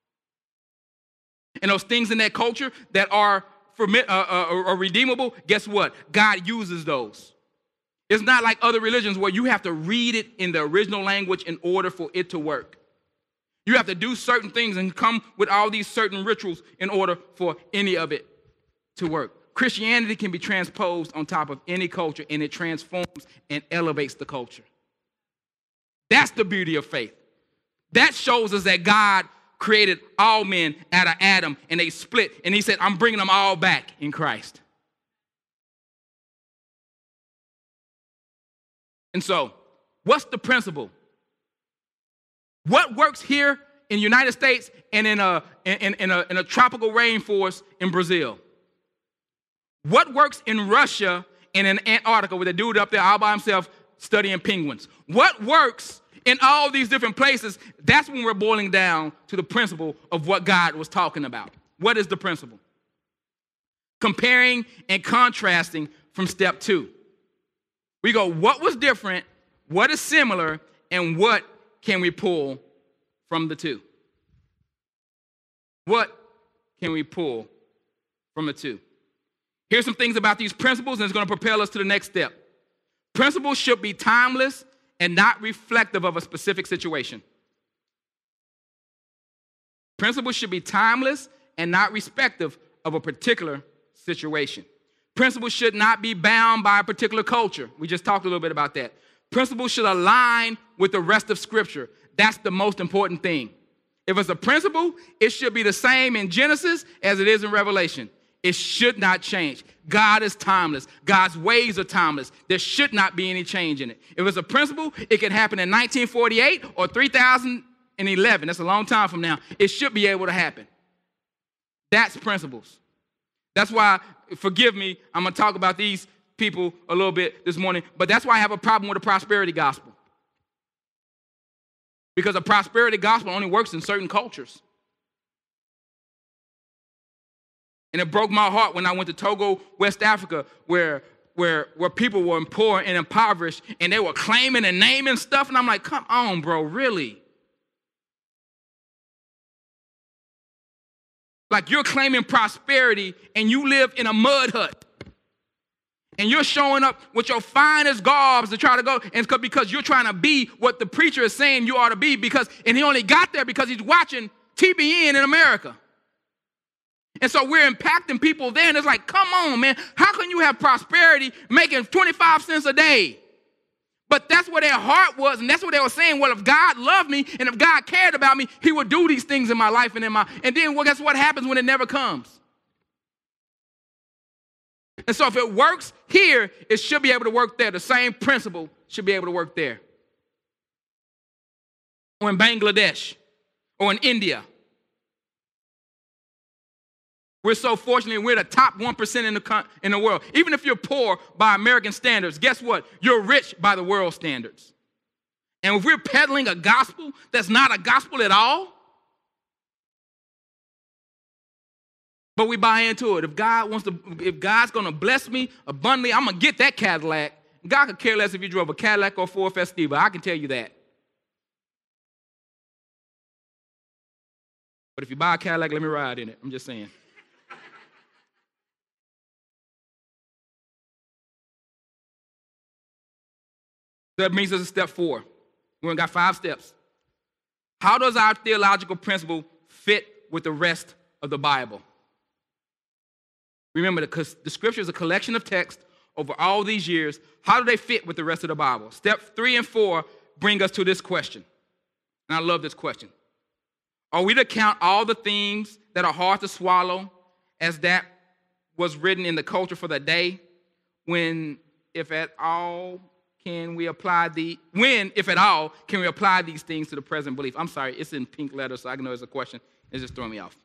And those things in that culture that are, for, uh, uh, are redeemable, guess what? God uses those. It's not like other religions where you have to read it in the original language in order for it to work. You have to do certain things and come with all these certain rituals in order for any of it to work. Christianity can be transposed on top of any culture, and it transforms and elevates the culture. That's the beauty of faith. That shows us that God created all men out of Adam, and they split, and he said, I'm bringing them all back in Christ. And so, what's the principle? What works here in the United States and in a, in, in, a, in a tropical rainforest in Brazil? What works in Russia and in Antarctica with a dude up there all by himself studying penguins? What works in all these different places? That's when we're boiling down to the principle of what God was talking about. What is the principle? Comparing and contrasting from step two. We go, what was different, what is similar, and what can we pull from the two? What can we pull from the two? Here's some things about these principles, and it's going to propel us to the next step. Principles should be timeless and not reflective of a specific situation. Principles should be timeless and not respective of a particular situation. Principles should not be bound by a particular culture. We just talked a little bit about that. Principles should align with the rest of Scripture. That's the most important thing. If it's a principle, it should be the same in Genesis as it is in Revelation. It should not change. God is timeless. God's ways are timeless. There should not be any change in it. If it's a principle, it can happen in nineteen forty-eight or three thousand eleven. That's a long time from now. It should be able to happen. That's principles. That's why, forgive me, I'm going to talk about these people a little bit this morning, but that's why I have a problem with the prosperity gospel. Because the prosperity gospel only works in certain cultures. And it broke my heart when I went to Togo, West Africa, where, where, where people were poor and impoverished, and they were claiming and naming stuff, and I'm like, come on, bro, really? Like you're claiming prosperity and you live in a mud hut. And you're showing up with your finest garbs to try to go, and because you're trying to be what the preacher is saying you ought to be, because, and he only got there because he's watching T B N in America. And so we're impacting people there, and it's like, come on, man, how can you have prosperity making twenty-five cents a day? But that's where their heart was, and that's what they were saying. Well, if God loved me, and if God cared about me, he would do these things in my life and in my, and then well, guess what happens when it never comes? And so if it works here, it should be able to work there. The same principle should be able to work there. Or in Bangladesh, or in India. We're so fortunate, we're the top one percent in the, in the world. Even if you're poor by American standards, guess what? You're rich by the world standards. And if we're peddling a gospel that's not a gospel at all, but we buy into it. If God wants to, if God's going to bless me abundantly, I'm going to get that Cadillac. God could care less if you drove a Cadillac or Ford Festiva. I can tell you that. But if you buy a Cadillac, let me ride in it. I'm just saying. That brings us to step four. We've got five steps. How does our theological principle fit with the rest of the Bible? Remember, the, the scripture is a collection of texts over all these years. How do they fit with the rest of the Bible? Step three and four bring us to this question. And I love this question. Are we to count all the things that are hard to swallow as that was written in the culture for the day? When, if at all, can we apply the, when, if at all, can we apply these things to the present belief? I'm sorry, it's in pink letters, so I know it's a question. It's just throwing me off.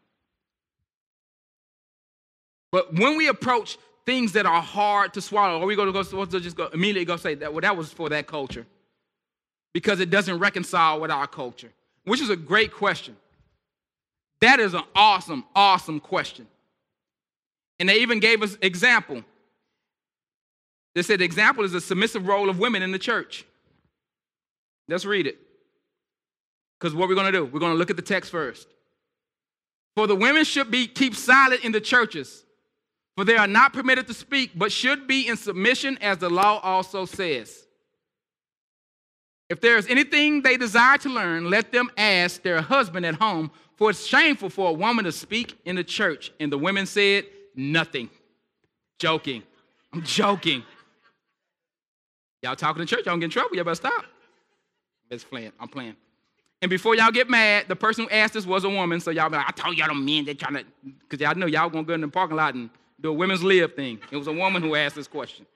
But when we approach things that are hard to swallow, are we going to go to just go immediately go say that, well, that was for that culture because it doesn't reconcile with our culture, which is a great question. That is an awesome, awesome question. And they even gave us example. They said the example is the submissive role of women in the church. Let's read it. Because what we're going to do, we're going to look at the text first. For the women should be keep silent in the churches, for they are not permitted to speak, but should be in submission, as the law also says. If there is anything they desire to learn, let them ask their husband at home, for it's shameful for a woman to speak in the church. And the women said, nothing. Joking. I'm joking. Y'all talking in church, y'all don't get in trouble. Y'all better stop. Just playing. I'm playing. And before y'all get mad, the person who asked this was a woman. So y'all be like, I told y'all the men that trying to, because y'all know y'all going to go in the parking lot and do a women's lib thing. It was a woman who asked this question.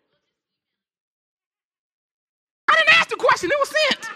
I didn't ask the question. It was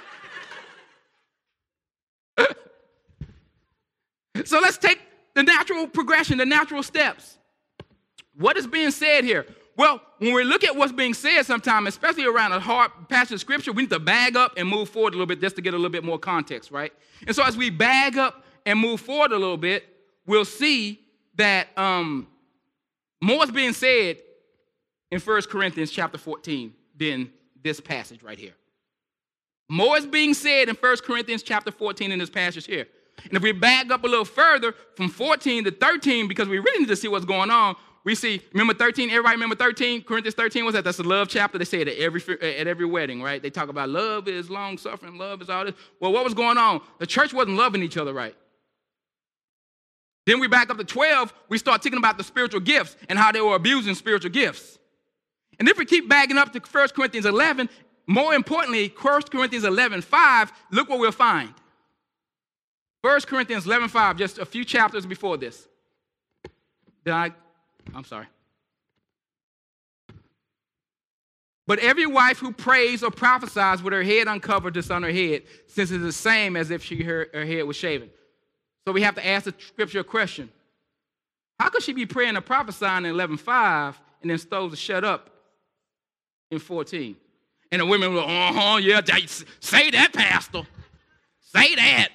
sent. So let's take the natural progression, the natural steps. What is being said here? Well, when we look at what's being said sometimes, especially around a hard passage of scripture, we need to bag up and move forward a little bit just to get a little bit more context, right? And so as we bag up and move forward a little bit, we'll see that um, more is being said in First Corinthians chapter fourteen than this passage right here. More is being said in First Corinthians chapter fourteen in this passage here. And if we bag up a little further from fourteen to thirteen, because we really need to see what's going on, we see, remember thirteen, everybody remember thirteen? Corinthians thirteen was that? That's the love chapter. They say it at every, at every wedding, right? They talk about love is long-suffering, love is all this. Well, what was going on? The church wasn't loving each other right. Then we back up to twelve, we start talking about the spiritual gifts and how they were abusing spiritual gifts. And if we keep bagging up to First Corinthians eleven, more importantly, First Corinthians eleven five, look what we'll find. First Corinthians eleven five, just a few chapters before this. Did I? I'm sorry. But every wife who prays or prophesies with her head uncovered just on her head, since it's the same as if she her, her head was shaven. So we have to ask the scripture a question. How could she be praying or prophesying in eleven five and then supposed to shut up in fourteen? And the women were, uh-huh, yeah, say that, pastor. Say that.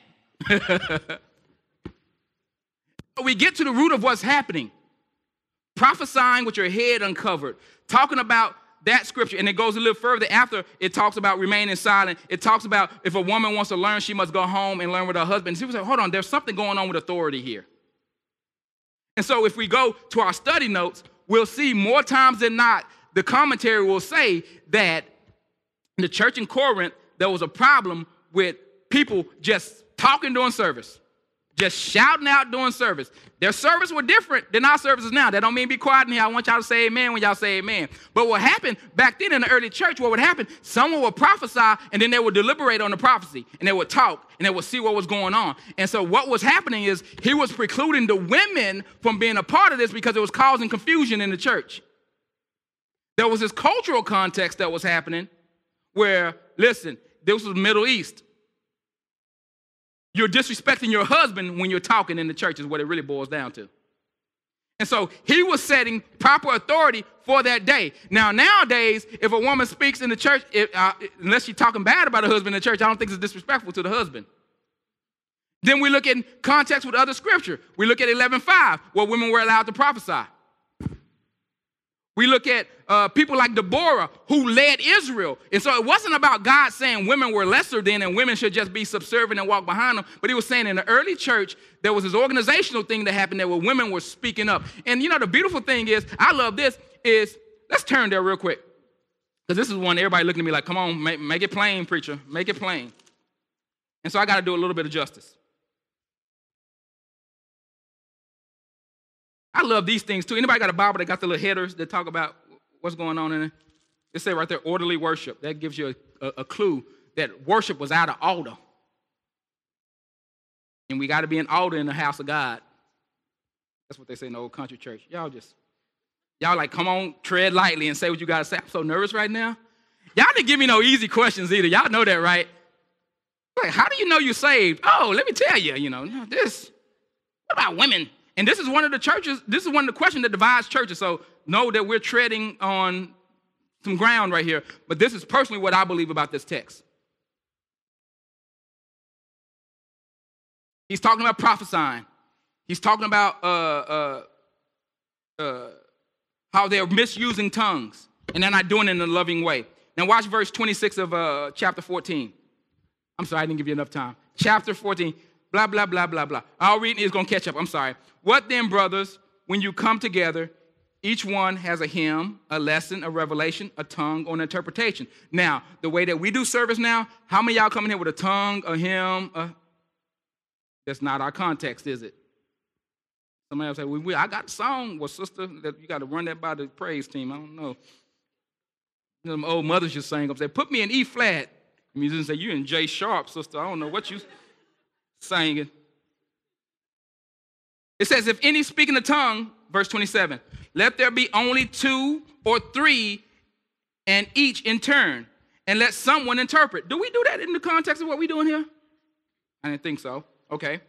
We get to the root of what's happening. Prophesying with your head uncovered. Talking about that scripture. And it goes a little further after it talks about remaining silent. It talks about if a woman wants to learn, she must go home and learn with her husband. And people say, hold on, there's something going on with authority here. And so if we go to our study notes, we'll see more times than not, the commentary will say that in the church in Corinth, there was a problem with people just talking during service, just shouting out during service. Their service were different than our services now. That don't mean be quiet in here. I want y'all to say amen when y'all say amen. But what happened back then in the early church, what would happen, someone would prophesy, and then they would deliberate on the prophecy, and they would talk, and they would see what was going on. And so what was happening is he was precluding the women from being a part of this because it was causing confusion in the church. There was this cultural context that was happening where, listen, this was Middle East. You're disrespecting your husband when you're talking in the church is what it really boils down to. And so he was setting proper authority for that day. Now, nowadays, if a woman speaks in the church, it, uh, unless she's talking bad about her husband in the church, I don't think it's disrespectful to the husband. Then we look in context with other scripture. We look at eleven five, where women were allowed to prophesy. We look at uh, people like Deborah, who led Israel. And so it wasn't about God saying women were lesser than and women should just be subservient and walk behind them. But he was saying in the early church, there was this organizational thing that happened there where women were speaking up. And, you know, the beautiful thing is, I love this, is, let's turn there real quick. Because this is one everybody looking at me like, come on, make, make it plain, preacher. Make it plain. And so I got to do a little bit of justice. I love these things too. Anybody got a Bible that got the little headers that talk about what's going on in it? It say right there, orderly worship. That gives you a, a, a clue that worship was out of order. And we got to be in order in the house of God. That's what they say in the old country church. Y'all just, y'all like, come on, tread lightly and say what you got to say. I'm so nervous right now. Y'all didn't give me no easy questions either. Y'all know that, right? Like, how do you know you're saved? Oh, let me tell you, you know, this. What about women? And this is one of the churches, this is one of the questions that divides churches. So know that we're treading on some ground right here. But this is personally what I believe about this text. He's talking about prophesying. He's talking about uh, uh, uh, how they're misusing tongues. And they're not doing it in a loving way. Now watch verse twenty-six of uh, chapter fourteen. I'm sorry, I didn't give you enough time. Chapter fourteen. Blah, blah, blah, blah, blah. I'll read it. It's going to catch up. I'm sorry. What then, brothers, when you come together, each one has a hymn, a lesson, a revelation, a tongue, or an interpretation. Now, the way that we do service now, how many of y'all coming here with a tongue, a hymn? A... That's not our context, is it? Somebody else say, well, we, I got a song. Well, sister, that you got to run that by the praise team. I don't know. You know, them old mothers just sang up, say, put me in E flat. The musicians say, you in J sharp, sister. I don't know what you... singing. It says, if any speak in a tongue, verse twenty-seven, let there be only two or three, and each in turn, and let someone interpret. Do we do that in the context of what we're doing here? I didn't think so. Okay.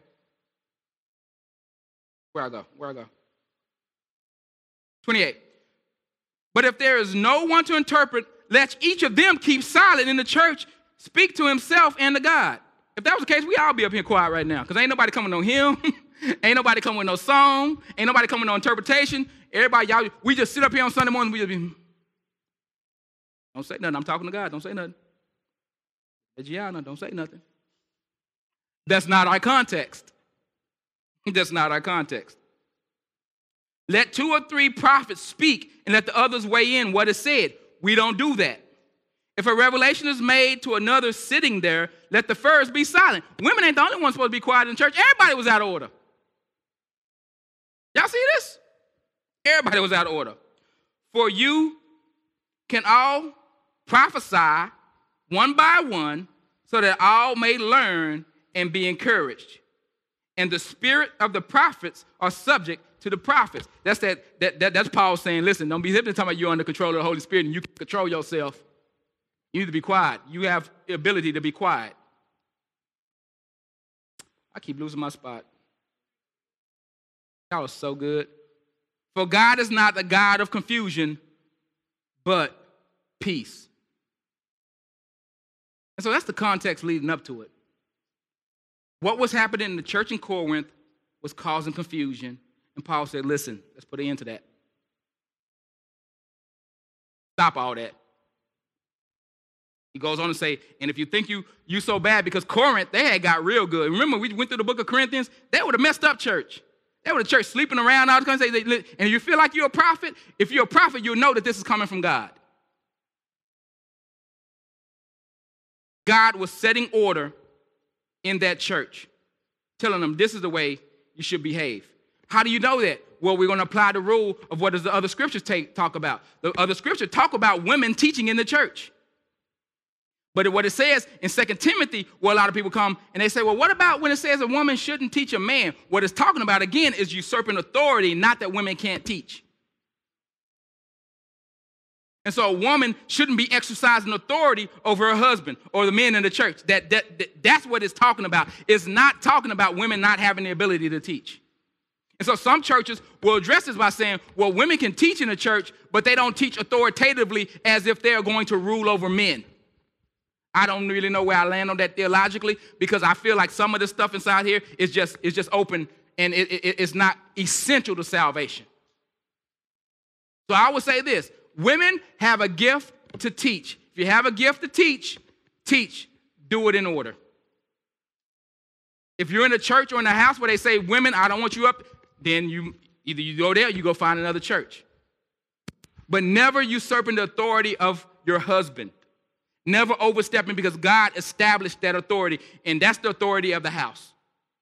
Where I go? Where I go? twenty-eight. But if there is no one to interpret, let each of them keep silent in the church, speak to himself and to God. If that was the case, we all be up here quiet right now because ain't nobody coming with no hymn, ain't nobody coming with no song, ain't nobody coming with no interpretation. Everybody, y'all, we just sit up here on Sunday morning, we just be, don't say nothing. I'm talking to God. Don't say nothing. Gianna, don't say nothing. That's not our context. That's not our context. Let two or three prophets speak and let the others weigh in what is said. We don't do that. If a revelation is made to another sitting there, let the first be silent. Women ain't the only ones supposed to be quiet in church. Everybody was out of order. Y'all see this? Everybody was out of order. For you can all prophesy one by one so that all may learn and be encouraged. And the spirit of the prophets are subject to the prophets. That's that, that, that that's Paul saying, listen, don't be hypnotized talking about you're under control of the Holy Spirit and you can control yourself. You need to be quiet. You have the ability to be quiet. I keep losing my spot. That was so good. For God is not the God of confusion, but peace. And so that's the context leading up to it. What was happening in the church in Corinth was causing confusion. And Paul said, listen, let's put an end to that. Stop all that. He goes on to say, and if you think you you so bad, because Corinth, they had got real good. Remember, we went through the book of Corinthians. They were the messed up church. They were the church sleeping around all the time. And you feel like you're a prophet? If you're a prophet, you'll know that this is coming from God. God was setting order in that church, telling them this is the way you should behave. How do you know that? Well, we're going to apply the rule of what does the other scriptures take, talk about. The other scriptures talk about women teaching in the church. But what it says in Second Timothy, well, a lot of people come and they say, well, what about when it says a woman shouldn't teach a man? What it's talking about, again, is usurping authority, not that women can't teach. And so a woman shouldn't be exercising authority over her husband or the men in the church. That, that, that That's what it's talking about. It's not talking about women not having the ability to teach. And so some churches will address this by saying, well, women can teach in the church, but they don't teach authoritatively as if they're going to rule over men. I don't really know where I land on that theologically, because I feel like some of the stuff inside here is just, is just open, and it, it, it's not essential to salvation. So I would say this. Women have a gift to teach. If you have a gift to teach, teach. Do it in order. If you're in a church or in a house where they say, women, I don't want you up, then you either you go there or you go find another church. But never usurping the authority of your husband. Never overstepping, because God established that authority, and that's the authority of the house.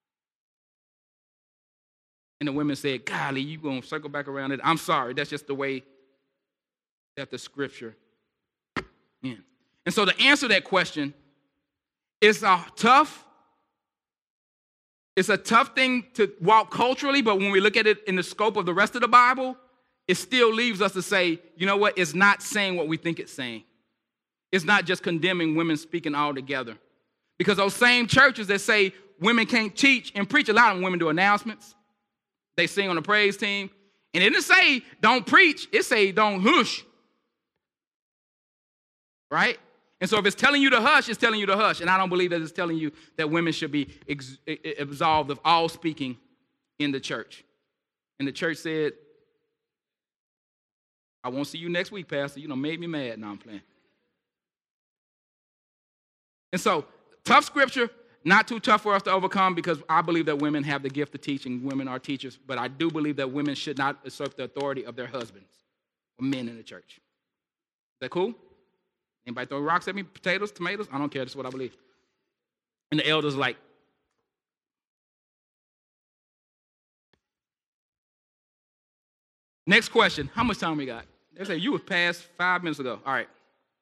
And the women said, golly, you're going to circle back around it. I'm sorry, that's just the way that the scripture is. And so to answer that question, it's a tough, it's a tough thing to walk culturally, but when we look at it in the scope of the rest of the Bible, it still leaves us to say, you know what, it's not saying what we think it's saying. It's not just condemning women speaking altogether. Because those same churches that say women can't teach and preach, a lot of them women do announcements. They sing on the praise team. And it didn't say don't preach, it say don't hush. Right? And so if it's telling you to hush, it's telling you to hush. And I don't believe that it's telling you that women should be ex- absolved of all speaking in the church. And the church said, I won't see you next week, Pastor. You know, made me mad. No, I'm playing. And so, tough scripture, not too tough for us to overcome, because I believe that women have the gift of teaching. Women are teachers. But I do believe that women should not usurp the authority of their husbands or men in the church. Is that cool? Anybody throw rocks at me? Potatoes, tomatoes? I don't care. That's what I believe. And the elders like, next question. How much time we got? They say you was past five minutes ago. All right.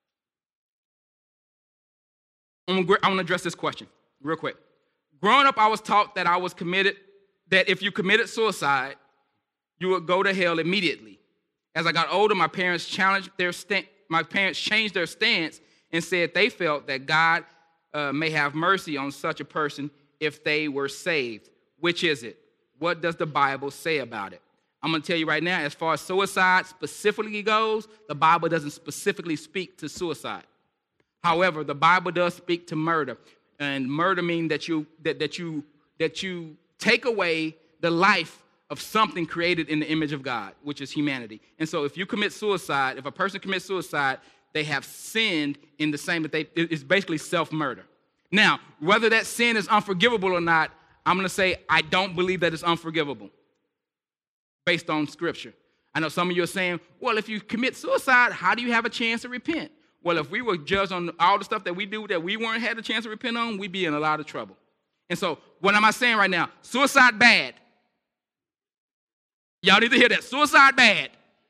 I'm going to address this question real quick. Growing up, I was taught that I was committed, that if you committed suicide, you would go to hell immediately. As I got older, my parents challenged their st- my parents changed their stance and said they felt that God uh, may have mercy on such a person if they were saved. Which is it? What does the Bible say about it? I'm going to tell you right now, as far as suicide specifically goes, the Bible doesn't specifically speak to suicide. However, the Bible does speak to murder, and murder means that you that, that you that you take away the life of something created in the image of God, which is humanity. And so, if you commit suicide, if a person commits suicide, they have sinned in the same that they it's basically self-murder. Now, whether that sin is unforgivable or not, I'm going to say I don't believe that it's unforgivable, based on Scripture. I know some of you are saying, well, if you commit suicide, how do you have a chance to repent? Well, if we were judged on all the stuff that we do that we weren't had a chance to repent on, we'd be in a lot of trouble. And so, what am I saying right now? Suicide bad. Y'all need to hear that. Suicide bad.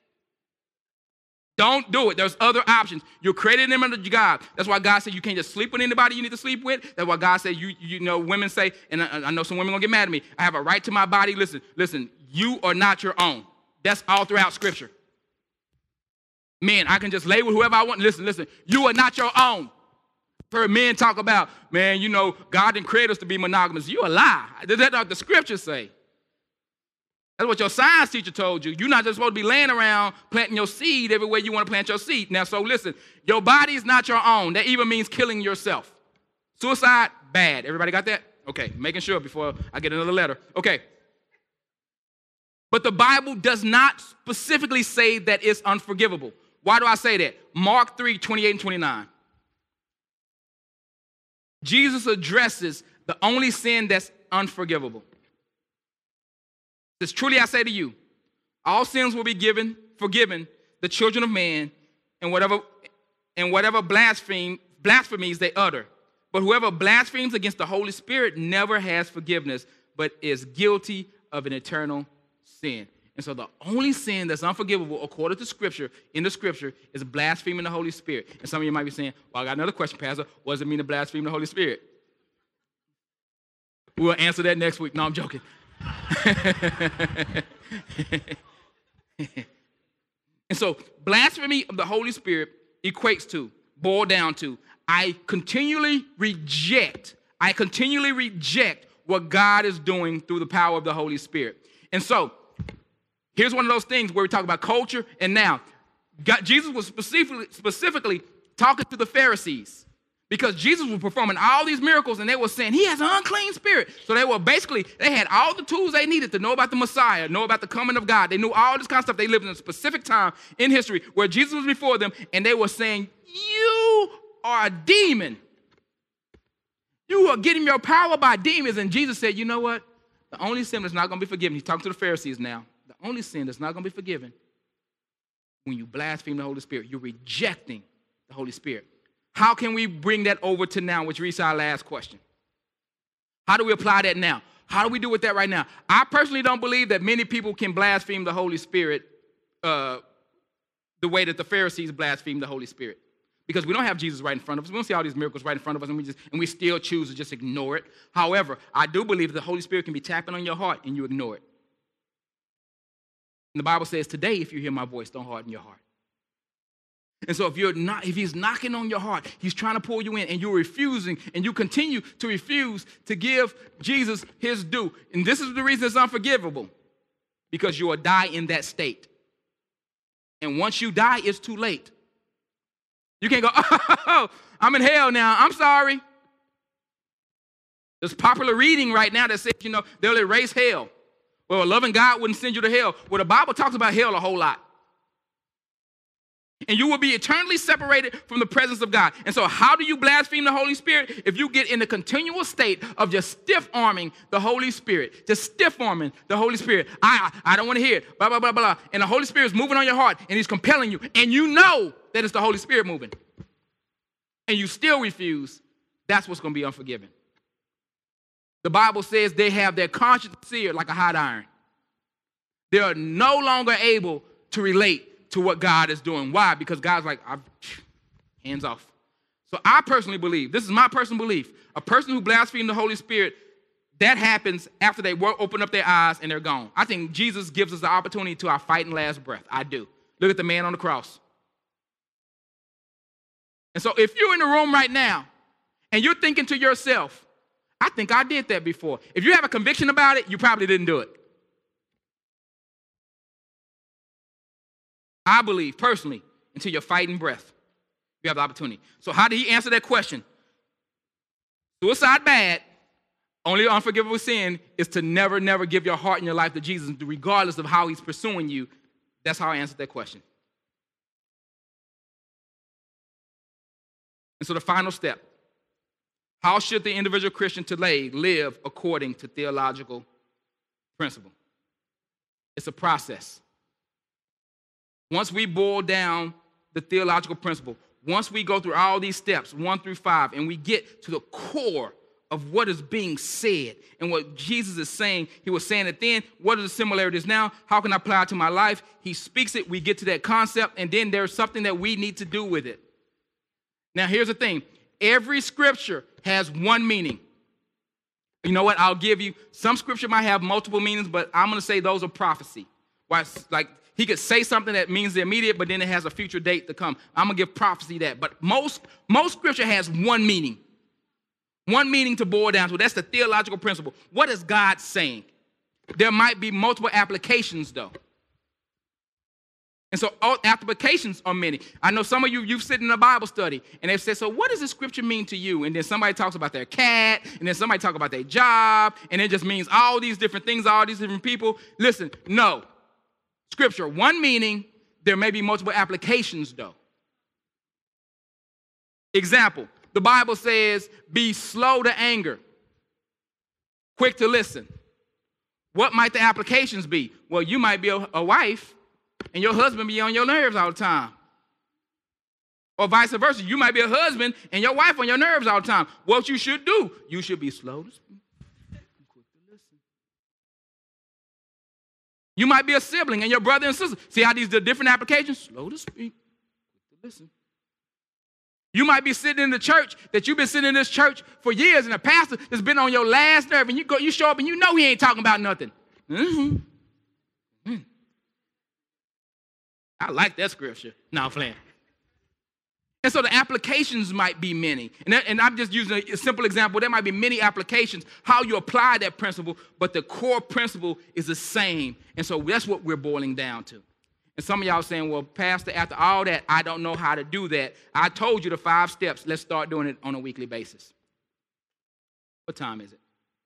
Don't do it. There's other options. You're created in under God. That's why God said you can't just sleep with anybody you need to sleep with. That's why God said, you you know, women say, and I, I know some women going to get mad at me, I have a right to my body. Listen, listen, you are not your own. That's all throughout Scripture. Men, I can just lay with whoever I want. Listen, listen, you are not your own. I've heard men talk about, man, you know, God didn't create us to be monogamous. You a lie. That's what the Scriptures say. That's what your science teacher told you. You're not just supposed to be laying around planting your seed everywhere you want to plant your seed. Now, so listen, your body is not your own. That even means killing yourself. Suicide, bad. Everybody got that? Okay, making sure before I get another letter. Okay. But the Bible does not specifically say that it's unforgivable. Why do I say that? Mark three, twenty-eight and twenty-nine. Jesus addresses the only sin that's unforgivable. It says, truly I say to you, all sins will be given, forgiven the children of man, and whatever and whatever blaspheme, blasphemies they utter. But whoever blasphemes against the Holy Spirit never has forgiveness, but is guilty of an eternal sin. And so the only sin that's unforgivable, according to Scripture, in the Scripture, is blaspheming the Holy Spirit. And some of you might be saying, well, I got another question, Pastor. What does it mean to blaspheme the Holy Spirit? We'll answer that next week. No, I'm joking. And so blasphemy of the Holy Spirit equates to, boil down to, I continually reject, I continually reject what God is doing through the power of the Holy Spirit. And so, here's one of those things where we talk about culture and now. God, Jesus was specifically, specifically talking to the Pharisees because Jesus was performing all these miracles and they were saying, he has an unclean spirit. So they were basically, they had all the tools they needed to know about the Messiah, know about the coming of God. They knew all this kind of stuff. They lived in a specific time in history where Jesus was before them and they were saying, you are a demon. You are getting your power by demons. And Jesus said, you know what? The only sin that's not going to be forgiven, he's talking to the Pharisees now. The only sin that's not going to be forgiven when you blaspheme the Holy Spirit, you're rejecting the Holy Spirit. How can we bring that over to now, which reads our last question? How do we apply that now? How do we do with that right now? I personally don't believe that many people can blaspheme the Holy Spirit uh, the way that the Pharisees blasphemed the Holy Spirit. Because we don't have Jesus right in front of us. We don't see all these miracles right in front of us, and we just and we still choose to just ignore it. However, I do believe that the Holy Spirit can be tapping on your heart and you ignore it. And the Bible says, today, if you hear my voice, don't harden your heart. And so if you're not, if he's knocking on your heart, he's trying to pull you in, and you're refusing, and you continue to refuse to give Jesus his due. And this is the reason it's unforgivable, because you will die in that state. And once you die, it's too late. You can't go, oh, I'm in hell now. I'm sorry. There's popular reading right now that says, you know, they'll erase hell. Well, a loving God wouldn't send you to hell. Well, the Bible talks about hell a whole lot. And you will be eternally separated from the presence of God. And so how do you blaspheme the Holy Spirit? If you get in the continual state of just stiff-arming the Holy Spirit, just stiff-arming the Holy Spirit. I, I don't want to hear it, blah, blah, blah, blah. And the Holy Spirit is moving on your heart, and he's compelling you. And you know that it's the Holy Spirit moving. And you still refuse. That's what's going to be unforgiven. The Bible says they have their conscience seared like a hot iron. They are no longer able to relate to what God is doing. Why? Because God's like, I've, hands off. So I personally believe, this is my personal belief, a person who blasphemes the Holy Spirit, that happens after they open up their eyes and they're gone. I think Jesus gives us the opportunity to our fighting last breath. I do. Look at the man on the cross. And so if you're in the room right now and you're thinking to yourself, I think I did that before. If you have a conviction about it, you probably didn't do it. I believe, personally, until you're fighting breath, you have the opportunity. So how did he answer that question? Suicide bad. Only unforgivable sin is to never, never give your heart and your life to Jesus, regardless of how he's pursuing you. That's how I answered that question. And so the final step. How should the individual Christian today live according to theological principle? It's a process. Once we boil down the theological principle, once we go through all these steps, one through five, and we get to the core of what is being said and what Jesus is saying, he was saying it then, what are the similarities now? How can I apply it to my life? He speaks it, we get to that concept, and then there's something that we need to do with it. Now, here's the thing. Every scripture has one meaning. You know what? I'll give you, some scripture might have multiple meanings, but I'm going to say those are prophecy. Why, like, he could say something that means the immediate, but then it has a future date to come. I'm going to give prophecy that. But most, most scripture has one meaning. One meaning to boil down to. That's the theological principle. What is God saying? There might be multiple applications, though. And so all applications are many. I know some of you, you've sit in a Bible study, and they've said, so what does this scripture mean to you? And then somebody talks about their cat, and then somebody talks about their job, and it just means all these different things, all these different people. Listen, no. Scripture, one meaning, there may be multiple applications, though. Example, the Bible says, be slow to anger, quick to listen. What might the applications be? Well, you might be a, a wife and your husband be on your nerves all the time. Or vice versa. You might be a husband and your wife on your nerves all the time. What you should do, you should be slow to speak and quick to listen. You might be a sibling and your brother and sister. See how these are different applications? Slow to speak, quick to listen. You might be sitting in the church that you've been sitting in this church for years, and a pastor that's been on your last nerve, and you go, you show up and you know he ain't talking about nothing. Mm-hmm. Mm-hmm. I like that scripture. No, I'm playing. And so the applications might be many. And, that, and I'm just using a simple example. There might be many applications, how you apply that principle, but the core principle is the same. And so that's what we're boiling down to. And some of y'all saying, well, Pastor, after all that, I don't know how to do that. I told you the five steps. Let's start doing it on a weekly basis. What time is it?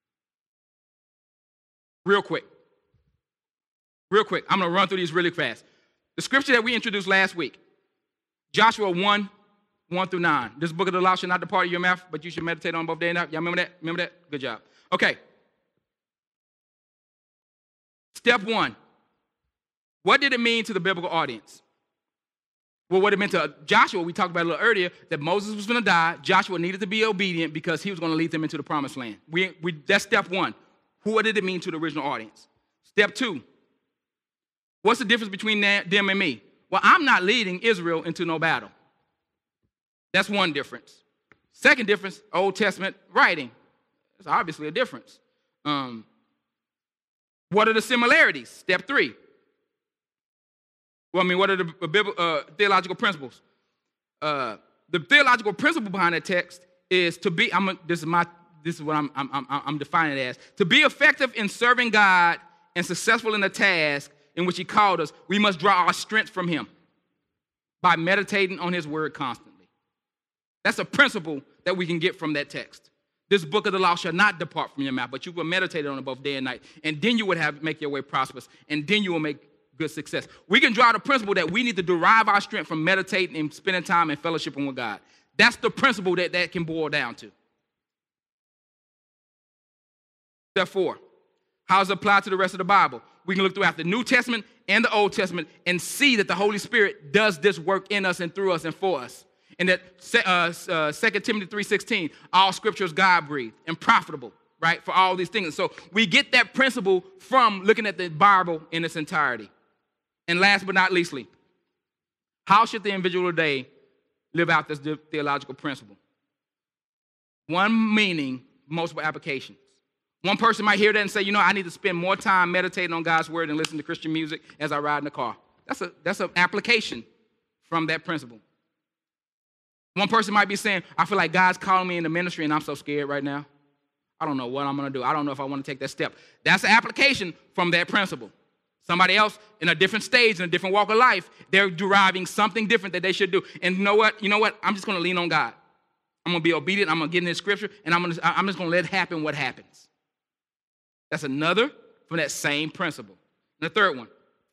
Real quick. Real quick. I'm going to run through these really fast. The scripture that we introduced last week, Joshua one, one through nine. This book of the law shall not depart of your mouth, but you should meditate on both day and night. Y'all remember that? Remember that? Good job. Okay. Step one. What did it mean to the biblical audience? Well, what it meant to Joshua, we talked about a little earlier, that Moses was going to die. Joshua needed to be obedient because he was going to lead them into the promised land. We, we, that's step one. What did it mean to the original audience? Step two. What's the difference between them and me? Well, I'm not leading Israel into no battle. That's one difference. Second difference, Old Testament writing. There's obviously a difference. Um, what are the similarities? Step three. Well, I mean, what are the uh, theological principles? Uh, the theological principle behind that text is to be. I'm. A, this is my. This is what I'm. I'm. I'm, I'm defining it as to be effective in serving God and successful in the task in which He called us. We must draw our strength from Him by meditating on His Word constantly. That's a principle that we can get from that text. This book of the law shall not depart from your mouth, but you will meditate on it both day and night, and then you would have make your way prosperous, and then you will make good success. We can draw the principle that we need to derive our strength from meditating and spending time and fellowshipping with God. That's the principle that that can boil down to. Step four, how does it apply to the rest of the Bible? We can look throughout the New Testament and the Old Testament and see that the Holy Spirit does this work in us and through us and for us. And that uh, uh, Second Timothy three sixteen, all scripture is God-breathed and profitable, right, for all these things. So we get that principle from looking at the Bible in its entirety. And last but not leastly, how should the individual today live out this theological principle? One meaning, multiple applications. One person might hear that and say, you know, I need to spend more time meditating on God's word and listening to Christian music as I ride in the car. That's a that's an application from that principle. One person might be saying, I feel like God's calling me into ministry and I'm so scared right now. I don't know what I'm going to do. I don't know if I want to take that step. That's an application from that principle. Somebody else in a different stage, in a different walk of life, they're deriving something different that they should do. And you know what? You know what? I'm just going to lean on God. I'm going to be obedient. I'm going to get in this scripture, and I'm, going to, I'm just going to let happen what happens. That's another from that same principle. And the third one.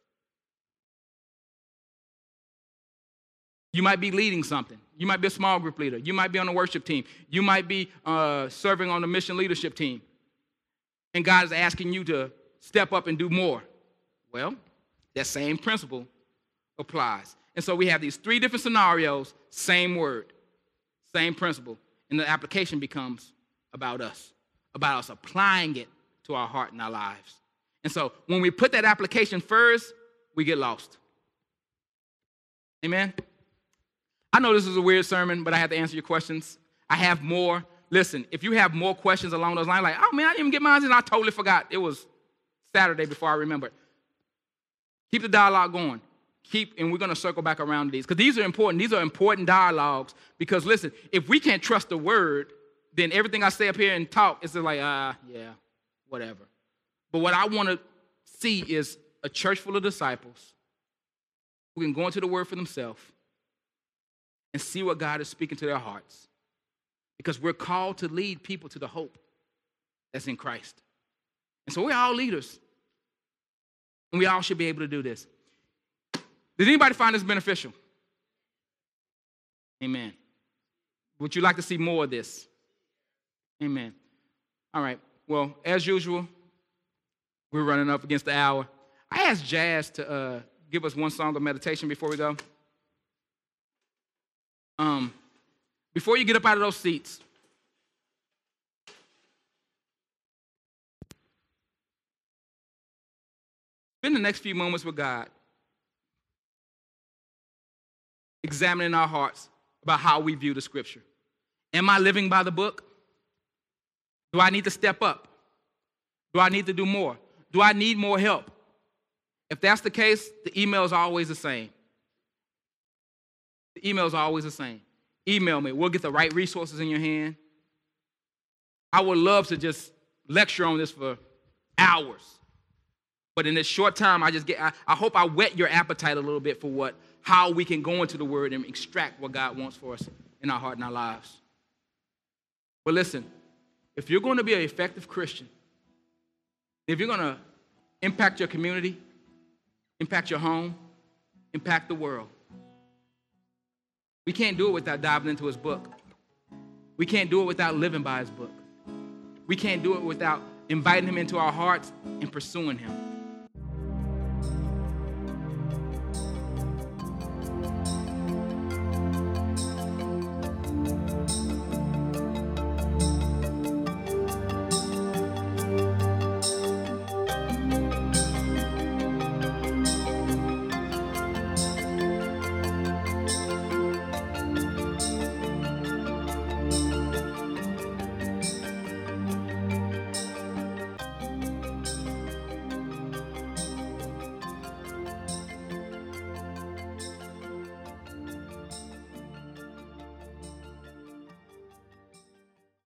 You might be leading something. You might be a small group leader. You might be on the worship team. You might be uh, serving on the mission leadership team. And God is asking you to step up and do more. Well, that same principle applies. And so we have these three different scenarios, same word, same principle. And the application becomes about us, about us applying it to our heart and our lives. And so when we put that application first, we get lost. Amen? I know this is a weird sermon, but I have to answer your questions. I have more. Listen, if you have more questions along those lines, like, oh, man, I didn't even get mine, and I totally forgot. It was Saturday before I remembered. Keep the dialogue going. Keep, and we're going to circle back around to these, because these are important. These are important dialogues, because, listen, if we can't trust the word, then everything I say up here and talk is just like, ah, uh, yeah, whatever. But what I want to see is a church full of disciples who can go into the word for themselves and see what God is speaking to their hearts. Because we're called to lead people to the hope that's in Christ. And so we're all leaders. And we all should be able to do this. Did anybody find this beneficial? Amen. Would you like to see more of this? Amen. All right. Well, as usual, We're running up against the hour. I asked Jazz to uh, give us one song of meditation before we go. Um, before you get up out of those seats, spend the next few moments with God, examining our hearts about how we view the scripture. Am I living by the book? Do I need to step up? Do I need to do more? Do I need more help? If that's the case, the email is always the same. The email is always the same. Email me. We'll get the right resources in your hand. I would love to just lecture on this for hours. But in this short time, I just get, I, I hope I whet your appetite a little bit for what, how we can go into the word and extract what God wants for us in our heart and our lives. But listen, if you're going to be an effective Christian, if you're going to impact your community, impact your home, impact the world, we can't do it without diving into his book. We can't do it without living by his book. We can't do it without inviting him into our hearts and pursuing him.